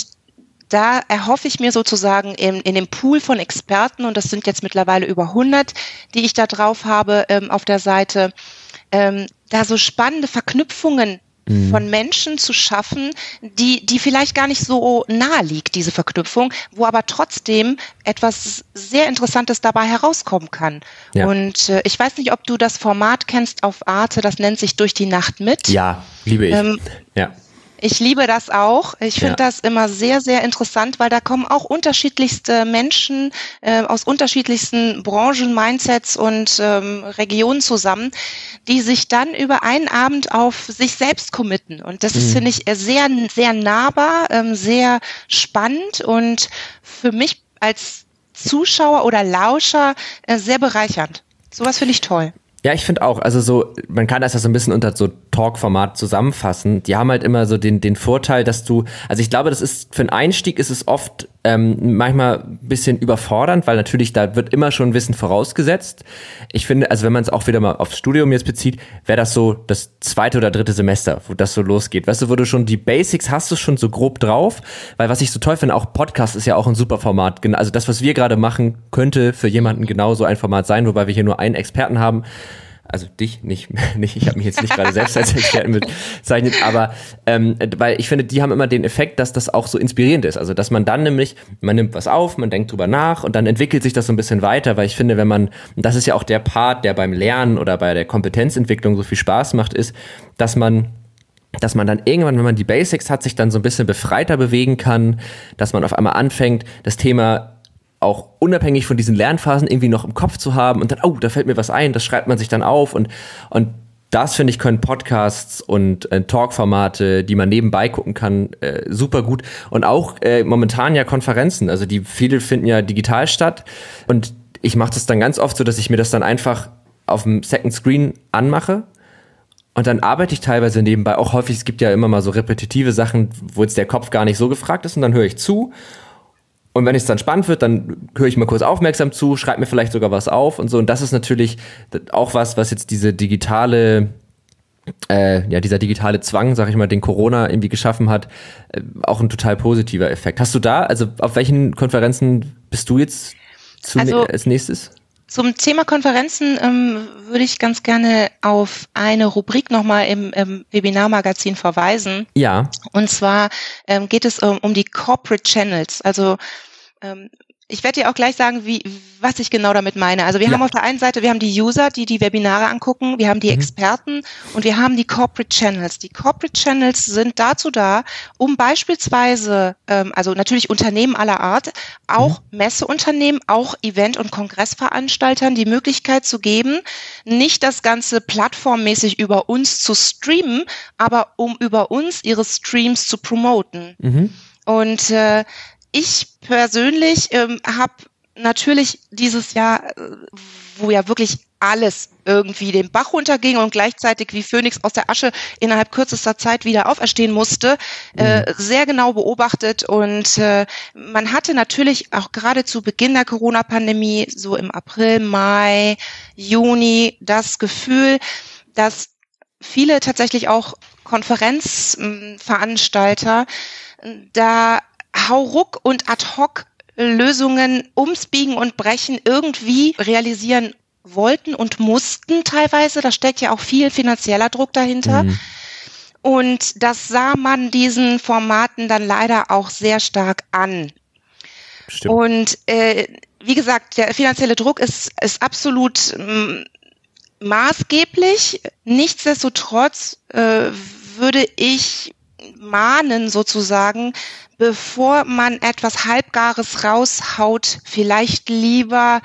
da erhoffe ich mir sozusagen in, in dem Pool von Experten, und das sind jetzt mittlerweile über hundert, die ich da drauf habe ähm, auf der Seite, ähm, da so spannende Verknüpfungen von Menschen zu schaffen, die, die vielleicht gar nicht so nahe liegt, diese Verknüpfung, wo aber trotzdem etwas sehr Interessantes dabei herauskommen kann. Ja. Und äh, ich weiß nicht, ob du das Format kennst auf Arte, das nennt sich Durch die Nacht mit. Ja, liebe ich. Ähm, ja. Ich liebe das auch. Ich finde ja. das immer sehr, sehr interessant, weil da kommen auch unterschiedlichste Menschen äh, aus unterschiedlichsten Branchen, Mindsets und ähm, Regionen zusammen, die sich dann über einen Abend auf sich selbst committen. Und das mhm. ist, finde ich, sehr, sehr nahbar, ähm, sehr spannend und für mich als Zuschauer oder Lauscher äh, sehr bereichernd. Sowas finde ich toll. Ja, ich finde auch, also so, man kann das ja so ein bisschen unter so Talk-Format zusammenfassen. Die haben halt immer so den, den Vorteil, dass du, also ich glaube, das ist, für einen Einstieg ist es oft ähm, manchmal ein bisschen überfordernd, weil natürlich da wird immer schon Wissen vorausgesetzt. Ich finde, also wenn man es auch wieder mal aufs Studium jetzt bezieht, wäre das so das zweite oder dritte Semester, wo das so losgeht. Weißt du, wo du schon die Basics hast du schon so grob drauf, weil was ich so toll finde, auch Podcast ist ja auch ein super Format. Also das, was wir gerade machen, könnte für jemanden genauso ein Format sein, wobei wir hier nur einen Experten haben. Also dich, nicht, nicht ich habe mich jetzt nicht gerade selbst als Experten bezeichnet, aber ähm, weil ich finde, die haben immer den Effekt, dass das auch so inspirierend ist. Also dass man dann nämlich, man nimmt was auf, man denkt drüber nach und dann entwickelt sich das so ein bisschen weiter, weil ich finde, wenn man, und das ist ja auch der Part, der beim Lernen oder bei der Kompetenzentwicklung so viel Spaß macht, ist, dass man dass man dann irgendwann, wenn man die Basics hat, sich dann so ein bisschen befreiter bewegen kann, dass man auf einmal anfängt, das Thema auch unabhängig von diesen Lernphasen irgendwie noch im Kopf zu haben und dann, oh, da fällt mir was ein, das schreibt man sich dann auf und, und das, finde ich, können Podcasts und äh, Talk-Formate, die man nebenbei gucken kann, äh, super gut. Und auch äh, momentan ja Konferenzen, also die viele finden ja digital statt und ich mache das dann ganz oft so, dass ich mir das dann einfach auf dem Second Screen anmache. Und dann arbeite ich teilweise nebenbei, auch häufig, es gibt ja immer mal so repetitive Sachen, wo jetzt der Kopf gar nicht so gefragt ist und dann höre ich zu. Und wenn es dann spannend wird, dann höre ich mal kurz aufmerksam zu, schreibe mir vielleicht sogar was auf und so. Und das ist natürlich auch was, was jetzt diese digitale, äh, ja, dieser digitale Zwang, sag ich mal, den Corona irgendwie geschaffen hat, äh, auch ein total positiver Effekt. Hast du da, also auf welchen Konferenzen bist du jetzt zu, also, als nächstes? Zum Thema Konferenzen ähm, würde ich ganz gerne auf eine Rubrik nochmal im, im Webinarmagazin verweisen. Ja. Und zwar ähm, geht es um, um die Corporate Channels. Also ähm, Ich werde dir auch gleich sagen, wie, was ich genau damit meine. Also wir Ja. haben auf der einen Seite, wir haben die User, die die Webinare angucken, wir haben die Mhm. Experten und wir haben die Corporate Channels. Die Corporate Channels sind dazu da, um beispielsweise, ähm, also natürlich Unternehmen aller Art, auch mhm. Messeunternehmen, auch Event- und Kongressveranstaltern die Möglichkeit zu geben, nicht das Ganze plattformmäßig über uns zu streamen, aber um über uns ihre Streams zu promoten. Mhm. Und äh, ich persönlich ähm, habe natürlich dieses Jahr, äh, wo ja wirklich alles irgendwie den Bach runterging und gleichzeitig wie Phönix aus der Asche innerhalb kürzester Zeit wieder auferstehen musste, mhm. äh, sehr genau beobachtet. Und äh, man hatte natürlich auch gerade zu Beginn der Corona-Pandemie, so im April, Mai, Juni, das Gefühl, dass viele tatsächlich auch Konferenzveranstalter da Hauruck und Ad-Hoc-Lösungen ums Biegen und Brechen irgendwie realisieren wollten und mussten teilweise. Da steckt ja auch viel finanzieller Druck dahinter. Mhm. Und das sah man diesen Formaten dann leider auch sehr stark an. Stimmt. Und äh, wie gesagt, der finanzielle Druck ist, ist absolut m- maßgeblich. Nichtsdestotrotz äh, würde ich mahnen sozusagen, bevor man etwas Halbgares raushaut, vielleicht lieber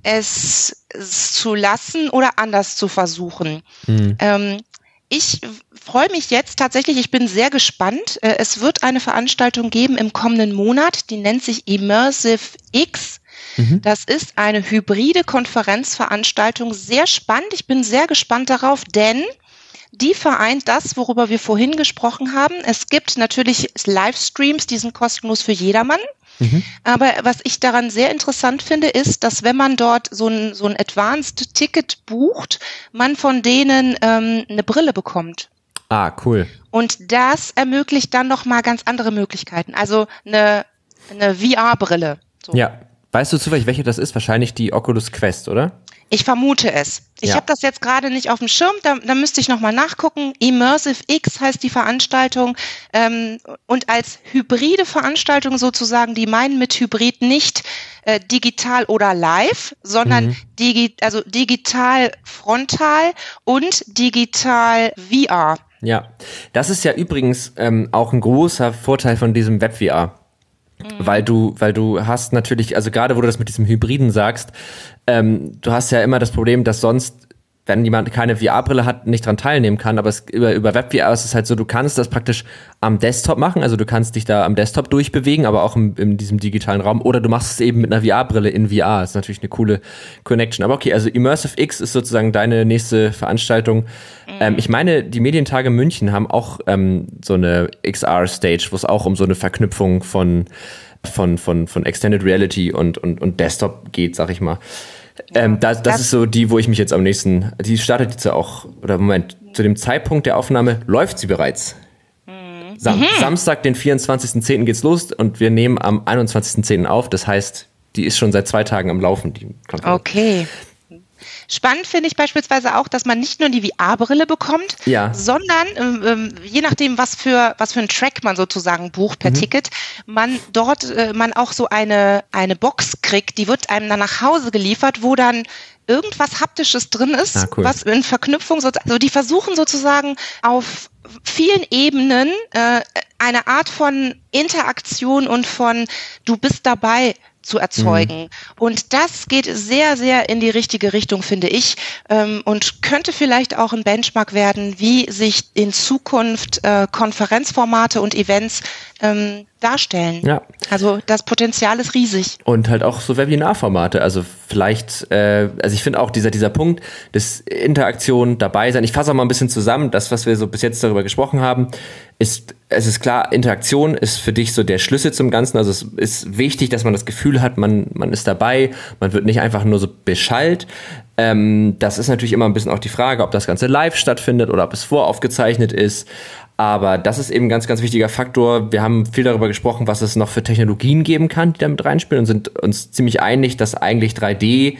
es, es zu lassen oder anders zu versuchen. Mhm. Ähm, ich freue mich jetzt tatsächlich, ich bin sehr gespannt. Es wird eine Veranstaltung geben im kommenden Monat, die nennt sich Immersive X. Mhm. Das ist eine hybride Konferenzveranstaltung, sehr spannend. Ich bin sehr gespannt darauf, denn die vereint das, worüber wir vorhin gesprochen haben. Es gibt natürlich Livestreams, die sind kostenlos für jedermann. Mhm. Aber was ich daran sehr interessant finde, ist, dass wenn man dort so ein, so ein Advanced-Ticket bucht, man von denen ähm, eine Brille bekommt. Ah, cool. Und das ermöglicht dann nochmal ganz andere Möglichkeiten. Also eine, eine V R-Brille. So. Ja. Weißt du zufällig, welche das ist? Wahrscheinlich die Oculus Quest, oder? Ich vermute es. Ich ja. habe das jetzt gerade nicht auf dem Schirm, da, da müsste ich nochmal nachgucken. Immersive X heißt die Veranstaltung ähm, und als hybride Veranstaltung sozusagen, die meinen mit Hybrid nicht äh, digital oder live, sondern mhm. digi- also digital frontal und digital V R. Ja, das ist ja übrigens ähm, auch ein großer Vorteil von diesem Web-V R. Weil du, weil du hast natürlich, also gerade wo du das mit diesem Hybriden sagst, ähm, du hast ja immer das Problem, dass sonst, wenn jemand keine V R-Brille hat, nicht dran teilnehmen kann, aber es, über, über Web-V R ist es halt so, du kannst das praktisch am Desktop machen, also du kannst dich da am Desktop durchbewegen, aber auch im, in diesem digitalen Raum, oder du machst es eben mit einer V R-Brille in V R, das ist natürlich eine coole Connection. Aber okay, also Immersive X ist sozusagen deine nächste Veranstaltung. Mhm. Ähm, ich meine, die Medientage München haben auch ähm, so eine X R-Stage, wo es auch um so eine Verknüpfung von von von von Extended Reality und und und Desktop geht, sag ich mal. Ähm, das, das ist so die, wo ich mich jetzt am nächsten, die startet jetzt ja auch, oder Moment, zu dem Zeitpunkt der Aufnahme läuft sie bereits. Sam- mhm. Samstag, den vierundzwanzigsten zehnten geht's los und wir nehmen am einundzwanzigsten zehnten auf, das heißt, die ist schon seit zwei Tagen am Laufen, die Konferenz. Okay. Spannend finde ich beispielsweise auch, dass man nicht nur die V R-Brille bekommt, ja. sondern ähm, je nachdem, was für was für einen Track man sozusagen bucht per mhm. Ticket, man dort äh, man auch so eine eine Box kriegt, die wird einem dann nach Hause geliefert, wo dann irgendwas Haptisches drin ist, ah, cool. was in Verknüpfung, also die versuchen sozusagen auf vielen Ebenen äh, eine Art von Interaktion und von du bist dabei zu erzeugen. Mhm. Und das geht sehr, sehr in die richtige Richtung, finde ich, ähm, und könnte vielleicht auch ein Benchmark werden, wie sich in Zukunft äh, Konferenzformate und Events ähm, darstellen. Ja. Also das Potenzial ist riesig. Und halt auch so Webinarformate, also vielleicht, äh, also ich finde auch dieser dieser Punkt des Interaktion dabei sein, ich fasse auch mal ein bisschen zusammen, das, was wir so bis jetzt darüber gesprochen haben, ist, es ist klar, Interaktion ist für dich so der Schlüssel zum Ganzen, also es ist wichtig, dass man das Gefühl hat, man man ist dabei, man wird nicht einfach nur so beschallt. Ähm, das ist natürlich immer ein bisschen auch die Frage, ob das Ganze live stattfindet oder ob es voraufgezeichnet ist. Aber das ist eben ein ganz, ganz wichtiger Faktor. Wir haben viel darüber gesprochen, was es noch für Technologien geben kann, die da mit reinspielen und sind uns ziemlich einig, dass eigentlich drei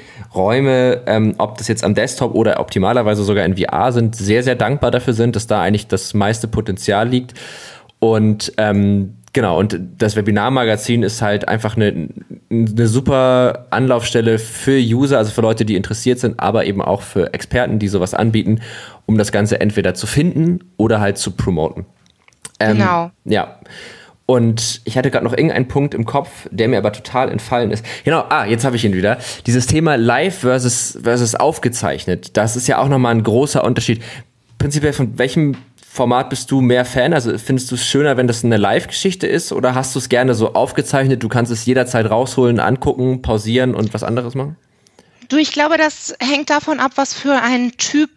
D-Räume, ähm, ob das jetzt am Desktop oder optimalerweise sogar in V R sind, sehr, sehr dankbar dafür sind, dass da eigentlich das meiste Potenzial liegt. Und ähm, genau, und das Webinarmagazin ist halt einfach eine eine super Anlaufstelle für User, also für Leute, die interessiert sind, aber eben auch für Experten, die sowas anbieten, um das Ganze entweder zu finden oder halt zu promoten. Ähm, Genau. Ja. Und ich hatte gerade noch irgendeinen Punkt im Kopf, der mir aber total entfallen ist. Genau, ah, jetzt habe ich ihn wieder. Dieses Thema live versus, versus aufgezeichnet, das ist ja auch nochmal ein großer Unterschied. Prinzipiell, von welchem Format bist du mehr Fan? Also findest du es schöner, wenn das eine Live-Geschichte ist, oder hast du es gerne so aufgezeichnet, du kannst es jederzeit rausholen, angucken, pausieren und was anderes machen? Du, ich glaube, das hängt davon ab, was für ein Typ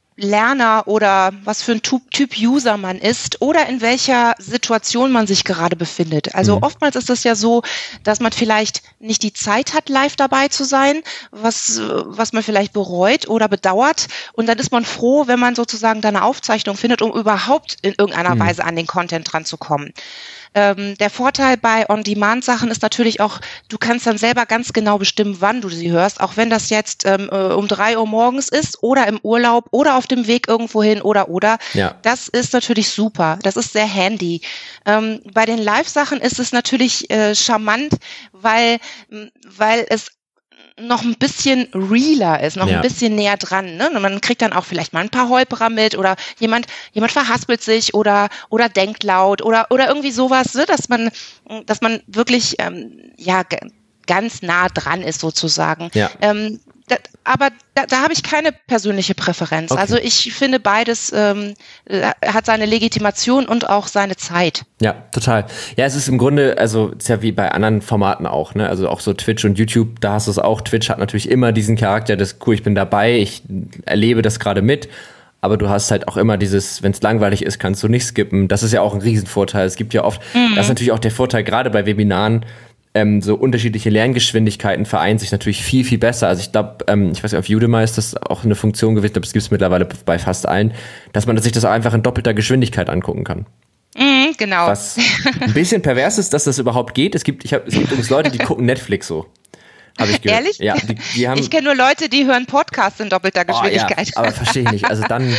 Lerner oder was für ein Typ User man ist oder in welcher Situation man sich gerade befindet. Also mhm. oftmals ist es ja so, dass man vielleicht nicht die Zeit hat, live dabei zu sein, was, was man vielleicht bereut oder bedauert. Und dann ist man froh, wenn man sozusagen da eine Aufzeichnung findet, um überhaupt in irgendeiner mhm. Weise an den Content dran zu kommen. Ähm, der Vorteil bei On-Demand-Sachen ist natürlich auch, du kannst dann selber ganz genau bestimmen, wann du sie hörst, auch wenn das jetzt ähm, um drei Uhr morgens ist oder im Urlaub oder auf dem Weg irgendwo hin oder oder. Ja. Das ist natürlich super, das ist sehr handy. Ähm, bei den Live-Sachen ist es natürlich äh, charmant, weil, weil es noch ein bisschen realer ist, noch ja. ein bisschen näher dran. Ne? Und man kriegt dann auch vielleicht mal ein paar Holperer mit oder jemand jemand verhaspelt sich oder oder denkt laut oder oder irgendwie sowas, ne? dass man dass man wirklich ähm, ja g- ganz nah dran ist sozusagen. Ja. Ähm, da, aber da, da habe ich keine persönliche Präferenz. Okay. Also ich finde, beides ähm, hat seine Legitimation und auch seine Zeit. Ja, total. Ja, es ist im Grunde, also ist ja wie bei anderen Formaten auch, ne? Also auch so Twitch und YouTube, da hast du es auch. Twitch hat natürlich immer diesen Charakter des, cool, ich bin dabei, ich erlebe das gerade mit. Aber du hast halt auch immer dieses, wenn es langweilig ist, kannst du nicht skippen. Das ist ja auch ein Riesenvorteil. Es gibt ja oft, mhm. das ist natürlich auch der Vorteil, gerade bei Webinaren, Ähm, so unterschiedliche Lerngeschwindigkeiten vereinen sich natürlich viel, viel besser. Also ich glaube, ähm, ich weiß nicht, auf Udemy ist das auch eine Funktion gewesen, ich glaube, das gibt es mittlerweile bei fast allen, dass man sich das auch einfach in doppelter Geschwindigkeit angucken kann. Mhm, genau. Was ein bisschen pervers ist, dass das überhaupt geht. Es gibt, ich hab, es gibt übrigens Leute, die gucken Netflix so. Habe ich gehört. Ehrlich? Ja, die, die haben, ich kenne nur Leute, die hören Podcasts in doppelter Geschwindigkeit. Oh, ja, aber verstehe ich nicht. Also dann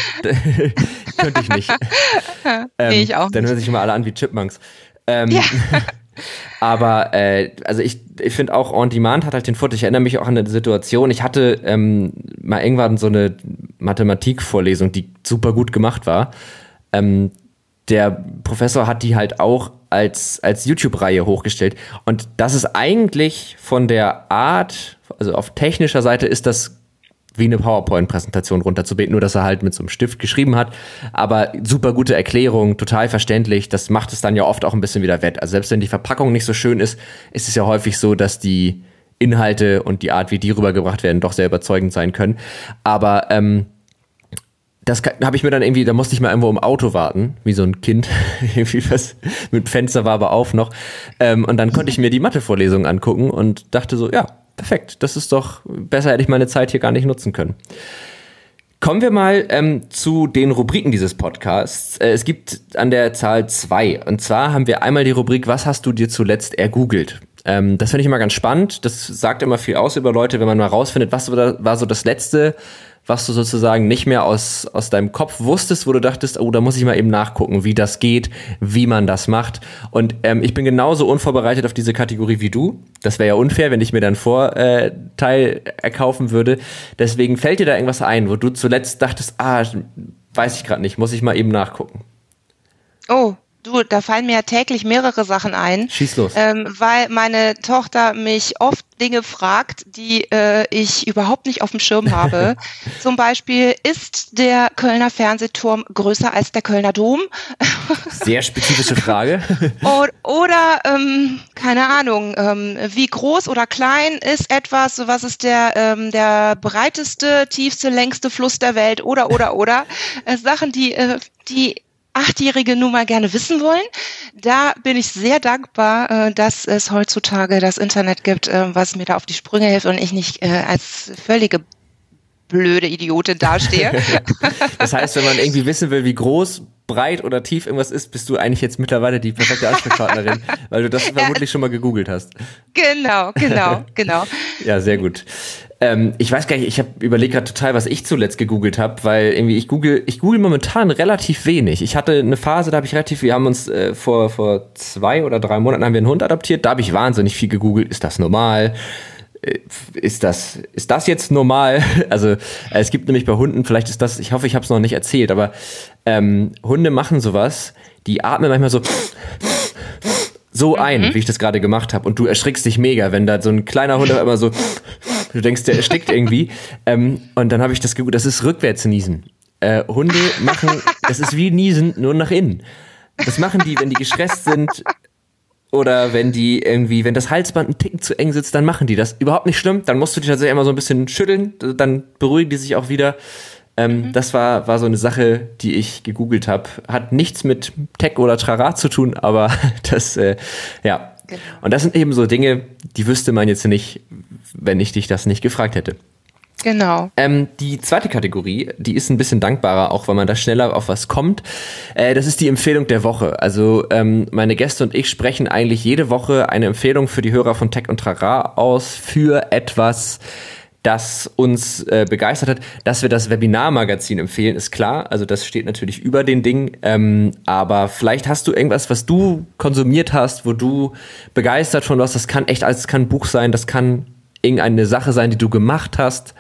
könnte ich nicht. ähm, nee, ich auch Dann nicht. hören sich immer alle an wie Chipmunks. Ähm, ja. Aber äh, also ich, ich finde auch On-Demand hat halt den Vorteil, ich erinnere mich auch an eine Situation, ich hatte ähm, mal irgendwann so eine Mathematikvorlesung, die super gut gemacht war. Ähm, der Professor hat die halt auch als, als YouTube-Reihe hochgestellt. Und das ist eigentlich von der Art, also auf technischer Seite ist das wie eine PowerPoint-Präsentation runterzubeten, nur dass er halt mit so einem Stift geschrieben hat. Aber super gute Erklärung, total verständlich. Das macht es dann ja oft auch ein bisschen wieder wett. Also selbst wenn die Verpackung nicht so schön ist, ist es ja häufig so, dass die Inhalte und die Art, wie die rübergebracht werden, doch sehr überzeugend sein können. Aber ähm, das habe ich mir dann irgendwie, da musste ich mal irgendwo im Auto warten, wie so ein Kind, irgendwie was mit Fenster war aber auf noch. Ähm, und dann konnte ich mir die Mathe-Vorlesung angucken und dachte so, ja, perfekt, das ist doch, besser hätte ich meine Zeit hier gar nicht nutzen können. Kommen wir mal ähm, zu den Rubriken dieses Podcasts. Äh, es gibt an der Zahl zwei. Und zwar haben wir einmal die Rubrik, was hast du dir zuletzt ergoogelt? Ähm, das finde ich immer ganz spannend. Das sagt immer viel aus über Leute, wenn man mal rausfindet, was war so das Letzte, was du sozusagen nicht mehr aus, aus deinem Kopf wusstest, wo du dachtest, oh, da muss ich mal eben nachgucken, wie das geht, wie man das macht. Und ähm, ich bin genauso unvorbereitet auf diese Kategorie wie du. Das wäre ja unfair, wenn ich mir dann Vorteil erkaufen würde. Deswegen fällt dir da irgendwas ein, wo du zuletzt dachtest, ah, weiß ich gerade nicht, muss ich mal eben nachgucken. Oh, du, da fallen mir ja täglich mehrere Sachen ein. Schieß los. Ähm, weil meine Tochter mich oft Dinge fragt, die äh, ich überhaupt nicht auf dem Schirm habe. Zum Beispiel, ist der Kölner Fernsehturm größer als der Kölner Dom? Sehr spezifische Frage. oder, oder ähm, keine Ahnung, ähm, wie groß oder klein ist etwas, was ist der, ähm, der breiteste, tiefste, längste Fluss der Welt oder, oder, oder. Äh, Sachen, die, äh, die Achtjährige nun mal gerne wissen wollen. Da bin ich sehr dankbar, dass es heutzutage das Internet gibt, was mir da auf die Sprünge hilft und ich nicht als völlige blöde Idiotin dastehe. Das heißt, wenn man irgendwie wissen will, wie groß, breit oder tief irgendwas ist, bist du eigentlich jetzt mittlerweile die perfekte Ansprechpartnerin, weil du das vermutlich schon mal gegoogelt hast. Genau, genau, genau. Ja, sehr gut. Ähm, ich weiß gar nicht, ich habe überlegt gerade total, was ich zuletzt gegoogelt habe, weil irgendwie ich google, ich google momentan relativ wenig. Ich hatte eine Phase, da habe ich relativ, wir haben uns äh, vor vor zwei oder drei Monaten haben wir einen Hund adoptiert, da habe ich wahnsinnig viel gegoogelt. Ist das normal? Ist das, ist das jetzt normal? Also äh, es gibt nämlich bei Hunden, vielleicht ist das, ich hoffe, ich habe es noch nicht erzählt, aber ähm, Hunde machen sowas, die atmen manchmal so so ein, mhm. wie ich das gerade gemacht habe, und du erschrickst dich mega, wenn da so ein kleiner Hund immer so, du denkst, der erstickt irgendwie, ähm, und dann habe ich das gegoogelt, das ist rückwärts niesen. Äh, Hunde machen, das ist wie Niesen, nur nach innen. Das machen die, wenn die gestresst sind. Oder wenn die irgendwie, wenn das Halsband einen Ticken zu eng sitzt, dann machen die das. Überhaupt nicht schlimm, dann musst du dich tatsächlich immer so ein bisschen schütteln, dann beruhigen die sich auch wieder. Ähm, mhm. Das war, war so eine Sache, die ich gegoogelt habe. Hat nichts mit Tech oder Trara zu tun, aber das, äh, ja. Genau. Und das sind eben so Dinge, die wüsste man jetzt nicht, wenn ich dich das nicht gefragt hätte. Genau. Ähm, die zweite Kategorie, die ist ein bisschen dankbarer, auch weil man da schneller auf was kommt. Äh, das ist die Empfehlung der Woche. Also ähm, meine Gäste und ich sprechen eigentlich jede Woche eine Empfehlung für die Hörer von Tech und Trara aus für etwas, das uns äh, begeistert hat. Dass wir das Webinarmagazin empfehlen, ist klar. Also das steht natürlich über den Ding. Ähm, aber vielleicht hast du irgendwas, was du konsumiert hast, wo du begeistert von warst. Das kann echt alles, das kann ein Buch sein, das kann irgendeine Sache sein, die du gemacht hast,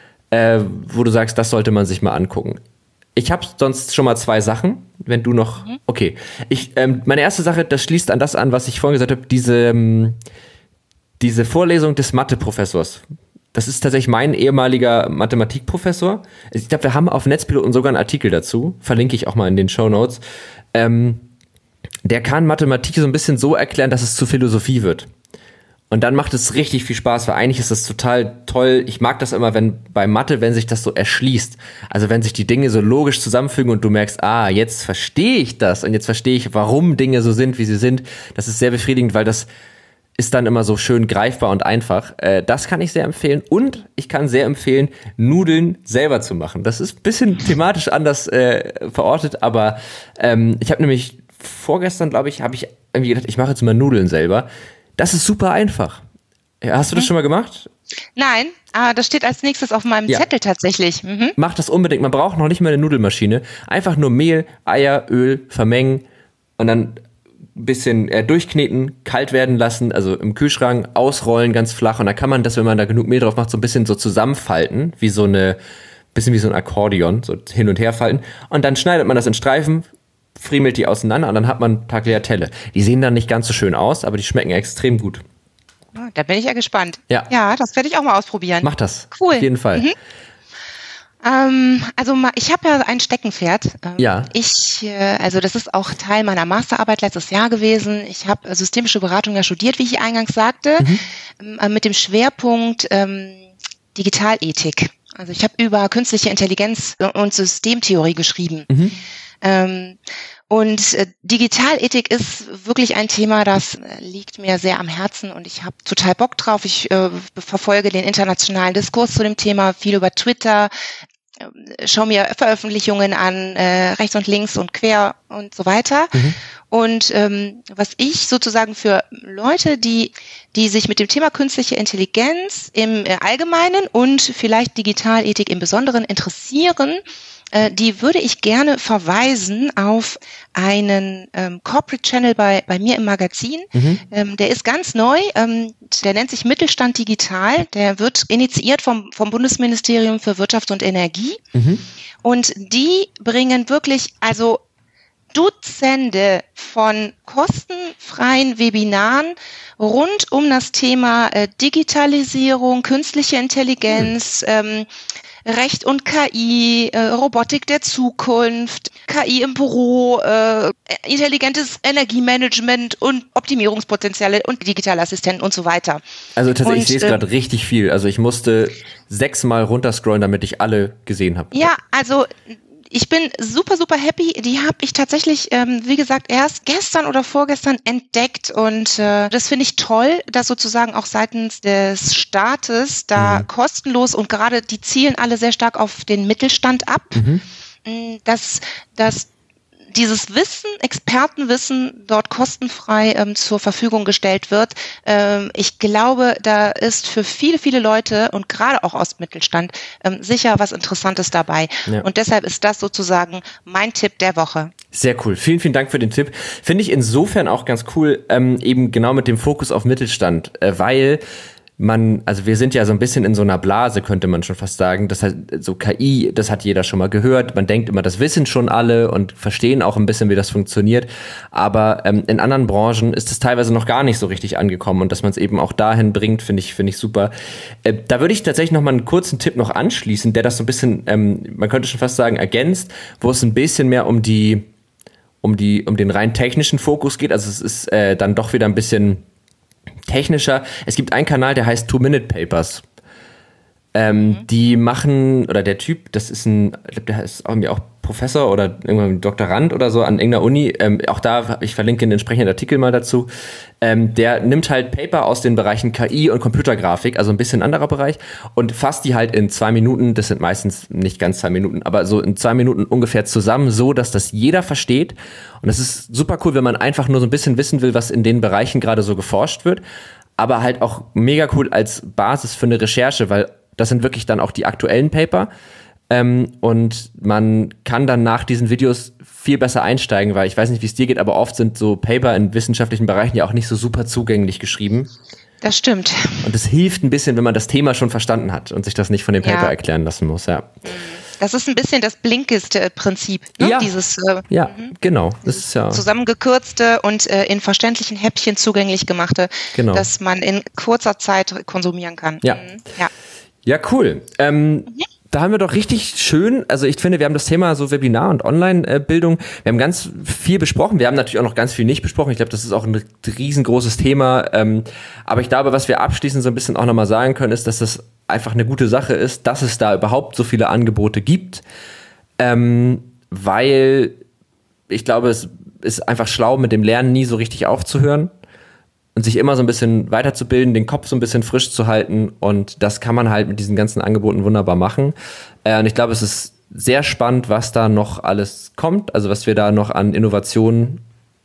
äh, wo du sagst, das sollte man sich mal angucken. Ich habe sonst schon mal zwei Sachen, wenn du noch... Mhm. Okay. Ich, ähm, meine erste Sache, das schließt an das an, was ich vorhin gesagt habe, diese, ähm, diese Vorlesung des Mathe-Professors. Das ist tatsächlich mein ehemaliger Mathematikprofessor. Ich glaube, wir haben auf Netzpiloten sogar einen Artikel dazu, verlinke ich auch mal in den Shownotes. Ähm, der kann Mathematik so ein bisschen so erklären, dass es zu Philosophie wird. Und dann macht es richtig viel Spaß, weil eigentlich ist das total toll. Ich mag das immer, wenn bei Mathe, wenn sich das so erschließt. Also wenn sich die Dinge so logisch zusammenfügen und du merkst, ah, jetzt verstehe ich das und jetzt verstehe ich, warum Dinge so sind, wie sie sind. Das ist sehr befriedigend, weil das ist dann immer so schön greifbar und einfach. Äh, das kann ich sehr empfehlen. Und ich kann sehr empfehlen, Nudeln selber zu machen. Das ist ein bisschen thematisch anders äh, verortet, aber ähm, ich habe nämlich vorgestern, glaube ich, habe ich irgendwie gedacht, ich mache jetzt mal Nudeln selber. Das ist super einfach. Ja, hast du das schon mal gemacht? Nein, ah, das steht als nächstes auf meinem ja. Zettel tatsächlich. Mhm. Mach das unbedingt. Man braucht noch nicht mal eine Nudelmaschine. Einfach nur Mehl, Eier, Öl vermengen und dann ein bisschen äh, durchkneten, kalt werden lassen, also im Kühlschrank ausrollen, ganz flach. Und dann kann man das, wenn man da genug Mehl drauf macht, so ein bisschen so zusammenfalten, wie so eine, bisschen wie so ein Akkordeon, so hin und her falten. Und dann schneidet man das in Streifen, friemelt die auseinander und dann hat man Tagliatelle. Die sehen dann nicht ganz so schön aus, aber die schmecken extrem gut. Da bin ich ja gespannt. Ja, ja, das werde ich auch mal ausprobieren. Mach das. Cool. Auf jeden Fall. Mhm. Ähm, also ich habe ja ein Steckenpferd. Ähm, ja. Ich, äh, also das ist auch Teil meiner Masterarbeit letztes Jahr gewesen. Ich habe systemische Beratung ja studiert, wie ich eingangs sagte, mhm. ähm, mit dem Schwerpunkt ähm, Digitalethik. Also ich habe über künstliche Intelligenz und Systemtheorie geschrieben. Mhm. Ähm, und äh, Digitalethik ist wirklich ein Thema, das äh, liegt mir sehr am Herzen und ich habe total Bock drauf. Ich äh, verfolge den internationalen Diskurs zu dem Thema, viel über Twitter, äh, schaue mir Veröffentlichungen an, äh, rechts und links und quer und so weiter. Mhm. Und ähm, was ich sozusagen für Leute, die die sich mit dem Thema künstliche Intelligenz im äh, Allgemeinen und vielleicht Digitalethik im Besonderen interessieren, die würde ich gerne verweisen auf einen ähm, Corporate Channel bei bei mir im Magazin. Mhm. Ähm, der ist ganz neu, ähm, der nennt sich Mittelstand Digital. Der wird initiiert vom vom Bundesministerium für Wirtschaft und Energie. Mhm. Und die bringen wirklich also Dutzende von kostenfreien Webinaren rund um das Thema äh, Digitalisierung, künstliche Intelligenz, mhm. ähm, Recht und K I, äh, Robotik der Zukunft, K I im Büro, äh, intelligentes Energiemanagement und Optimierungspotenziale und digitale Assistenten und so weiter. Also tatsächlich, und, ich sehe es gerade äh, richtig viel. Also ich musste sechsmal runterscrollen, damit ich alle gesehen habe. Ja, also Ich bin super, super happy. Die habe ich tatsächlich, ähm, wie gesagt, erst gestern oder vorgestern entdeckt und äh, das finde ich toll, dass sozusagen auch seitens des Staates da mhm. kostenlos und gerade die zielen alle sehr stark auf den Mittelstand ab, mhm. dass, dass dieses Wissen, Expertenwissen dort kostenfrei ähm, zur Verfügung gestellt wird. Ähm, ich glaube, da ist für viele, viele Leute und gerade auch aus dem Mittelstand ähm, sicher was Interessantes dabei. Ja. Und deshalb ist das sozusagen mein Tipp der Woche. Sehr cool. Vielen, vielen Dank für den Tipp. Finde ich insofern auch ganz cool, ähm, eben genau mit dem Fokus auf Mittelstand, äh, weil man, also wir sind ja so ein bisschen in so einer Blase, könnte man schon fast sagen. Das heißt, so K I, das hat jeder schon mal gehört. Man denkt immer, das wissen schon alle und verstehen auch ein bisschen, wie das funktioniert. Aber ähm, in anderen Branchen ist es teilweise noch gar nicht so richtig angekommen. Und dass man es eben auch dahin bringt, finde ich, finde ich super. Äh, da würde ich tatsächlich noch mal einen kurzen Tipp noch anschließen, der das so ein bisschen, ähm, man könnte schon fast sagen, ergänzt, wo es ein bisschen mehr um die, um die, um den rein technischen Fokus geht. Also es ist äh, dann doch wieder ein bisschen technischer. Es gibt einen Kanal, der heißt Two-Minute-Papers. Ähm, mhm. Die machen, oder der Typ, das ist ein, ich glaube, der ist irgendwie auch Professor oder irgendwann Doktorand oder so an irgendeiner Uni. Ähm, auch da, ich verlinke den entsprechenden Artikel mal dazu. Ähm, der nimmt halt Paper aus den Bereichen K I und Computergrafik, also ein bisschen anderer Bereich, und fasst die halt in zwei Minuten, das sind meistens nicht ganz zwei Minuten, aber so in zwei Minuten ungefähr zusammen, so dass das jeder versteht. Und das ist super cool, wenn man einfach nur so ein bisschen wissen will, was in den Bereichen gerade so geforscht wird, aber halt auch mega cool als Basis für eine Recherche, weil das sind wirklich dann auch die aktuellen Paper. Ähm, und man kann dann nach diesen Videos viel besser einsteigen, weil ich weiß nicht, wie es dir geht, aber oft sind so Paper in wissenschaftlichen Bereichen ja auch nicht so super zugänglich geschrieben. Das stimmt. Und es hilft ein bisschen, wenn man das Thema schon verstanden hat und sich das nicht von dem Paper ja. erklären lassen muss. Ja. Das ist ein bisschen das Blinkist-Prinzip. Ne? Ja, Dieses, äh, ja genau. Das ist ja zusammengekürzte und äh, in verständlichen Häppchen zugänglich gemachte, genau. dass man in kurzer Zeit konsumieren kann. Ja, mhm. ja. ja cool. Ähm, mhm. Da haben wir doch richtig schön, also ich finde, wir haben das Thema so Webinar und Online-Bildung, wir haben ganz viel besprochen, wir haben natürlich auch noch ganz viel nicht besprochen, ich glaube, das ist auch ein riesengroßes Thema, ähm, aber ich glaube, was wir abschließend so ein bisschen auch nochmal sagen können, ist, dass das einfach eine gute Sache ist, dass es da überhaupt so viele Angebote gibt, ähm, weil ich glaube, es ist einfach schlau, mit dem Lernen nie so richtig aufzuhören. Und sich immer so ein bisschen weiterzubilden, den Kopf so ein bisschen frisch zu halten, und das kann man halt mit diesen ganzen Angeboten wunderbar machen. Äh, und ich glaube, es ist sehr spannend, was da noch alles kommt, also was wir da noch an Innovationen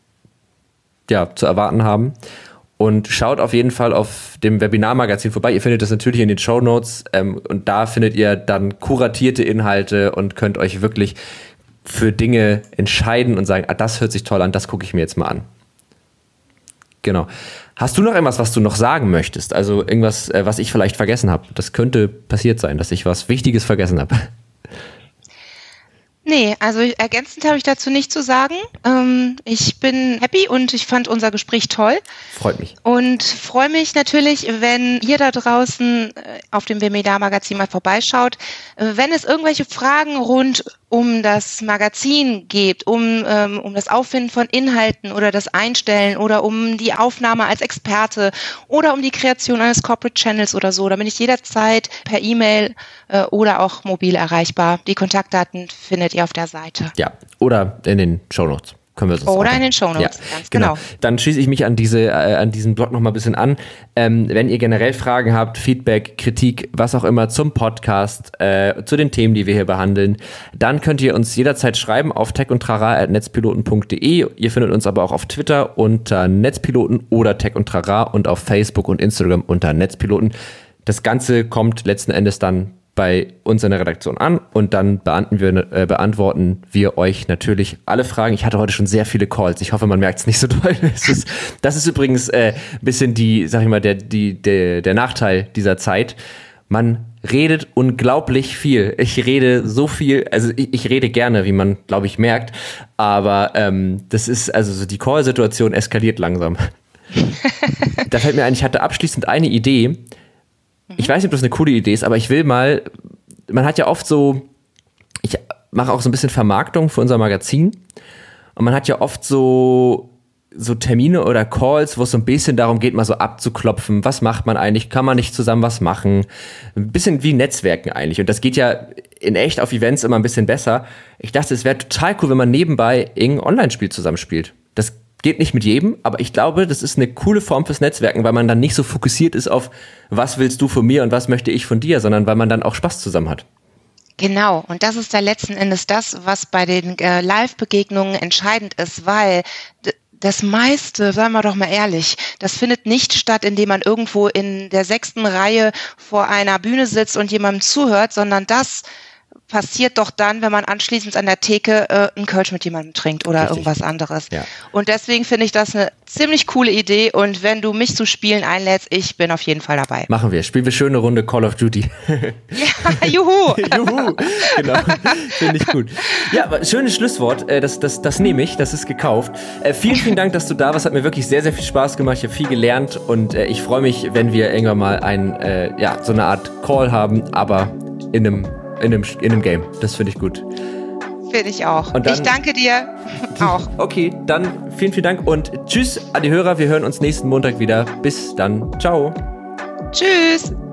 ja, zu erwarten haben. Und schaut auf jeden Fall auf dem Webinarmagazin vorbei. Ihr findet das natürlich in den Shownotes, ähm, und da findet ihr dann kuratierte Inhalte und könnt euch wirklich für Dinge entscheiden und sagen, ah, das hört sich toll an, das gucke ich mir jetzt mal an. Genau. Hast du noch irgendwas, was du noch sagen möchtest? Also irgendwas, was ich vielleicht vergessen habe? Das könnte passiert sein, dass ich was Wichtiges vergessen habe. Nee, also ergänzend habe ich dazu nichts zu sagen. Ähm, ich bin happy und ich fand unser Gespräch toll. Freut mich. Und freue mich natürlich, wenn ihr da draußen auf dem Webinar-Magazin mal vorbeischaut. Wenn es irgendwelche Fragen rund um das Magazin geht, um, ähm, um das Auffinden von Inhalten oder das Einstellen oder um die Aufnahme als Experte oder um die Kreation eines Corporate Channels oder so, da bin ich jederzeit per E-Mail äh, oder auch mobil erreichbar. Die Kontaktdaten findet ihr auf der Seite. Ja, oder in den Shownotes. Können wir das Oder auch in den Shownotes, ja, ganz genau. genau. Dann schließe ich mich an diese, äh, an diesen Blog noch mal ein bisschen an. Ähm, wenn ihr generell Fragen habt, Feedback, Kritik, was auch immer zum Podcast, äh, zu den Themen, die wir hier behandeln, dann könnt ihr uns jederzeit schreiben auf tech und trara at netzpiloten punkt de. Ihr findet uns aber auch auf Twitter unter Netzpiloten oder Tech und Trara und auf Facebook und Instagram unter Netzpiloten. Das Ganze kommt letzten Endes dann bei uns in der Redaktion an und dann beantworten wir, äh, beantworten wir euch natürlich alle Fragen. Ich hatte heute schon sehr viele Calls. Ich hoffe, man merkt es nicht so doll. Das ist, das ist übrigens äh, ein bisschen die, sag ich mal, der, die, der, der Nachteil dieser Zeit. Man redet unglaublich viel. Ich rede so viel, also ich, ich rede gerne, wie man, glaube ich, merkt. Aber ähm, das ist, also so die Call-Situation eskaliert langsam. Da fällt mir ein, ich hatte abschließend eine Idee. Ich weiß nicht, ob das eine coole Idee ist, aber ich will mal, man hat ja oft so, ich mache auch so ein bisschen Vermarktung für unser Magazin und man hat ja oft so, so Termine oder Calls, wo es so ein bisschen darum geht, mal so abzuklopfen, was macht man eigentlich, kann man nicht zusammen was machen, ein bisschen wie Netzwerken eigentlich, und das geht ja in echt auf Events immer ein bisschen besser. Ich dachte, es wäre total cool, wenn man nebenbei irgendein Online-Spiel zusammenspielt. Das geht nicht mit jedem, aber ich glaube, das ist eine coole Form fürs Netzwerken, weil man dann nicht so fokussiert ist auf, was willst du von mir und was möchte ich von dir, sondern weil man dann auch Spaß zusammen hat. Genau, und das ist da letzten Endes das, was bei den äh, Live-Begegnungen entscheidend ist, weil d- das meiste, sagen wir doch mal ehrlich, das findet nicht statt, indem man irgendwo in der sechsten Reihe vor einer Bühne sitzt und jemandem zuhört, sondern das passiert doch dann, wenn man anschließend an der Theke äh, einen Kölsch mit jemandem trinkt oder Richtig. irgendwas anderes. Ja. Und Und deswegen finde ich das eine ziemlich coole Idee und wenn du mich zu Spielen einlädst, ich bin auf jeden Fall dabei. Machen wir. Spielen wir schöne Runde Call of Duty. Ja, juhu! Juhu! Genau. Finde ich gut. Ja, aber schönes Schlusswort. Äh, Das, das, das nehme ich. Das ist gekauft. Äh, Vielen, vielen Dank, dass du da warst. Hat mir wirklich sehr, sehr viel Spaß gemacht. Ich habe viel gelernt und äh, ich freue mich, wenn wir irgendwann mal ein, äh, ja, so eine Art Call haben, aber in einem In einem, in einem Game. Das finde ich gut. Finde ich auch. Und dann, ich danke dir auch. Okay, dann vielen, vielen Dank und tschüss an die Hörer. Wir hören uns nächsten Montag wieder. Bis dann. Ciao. Tschüss.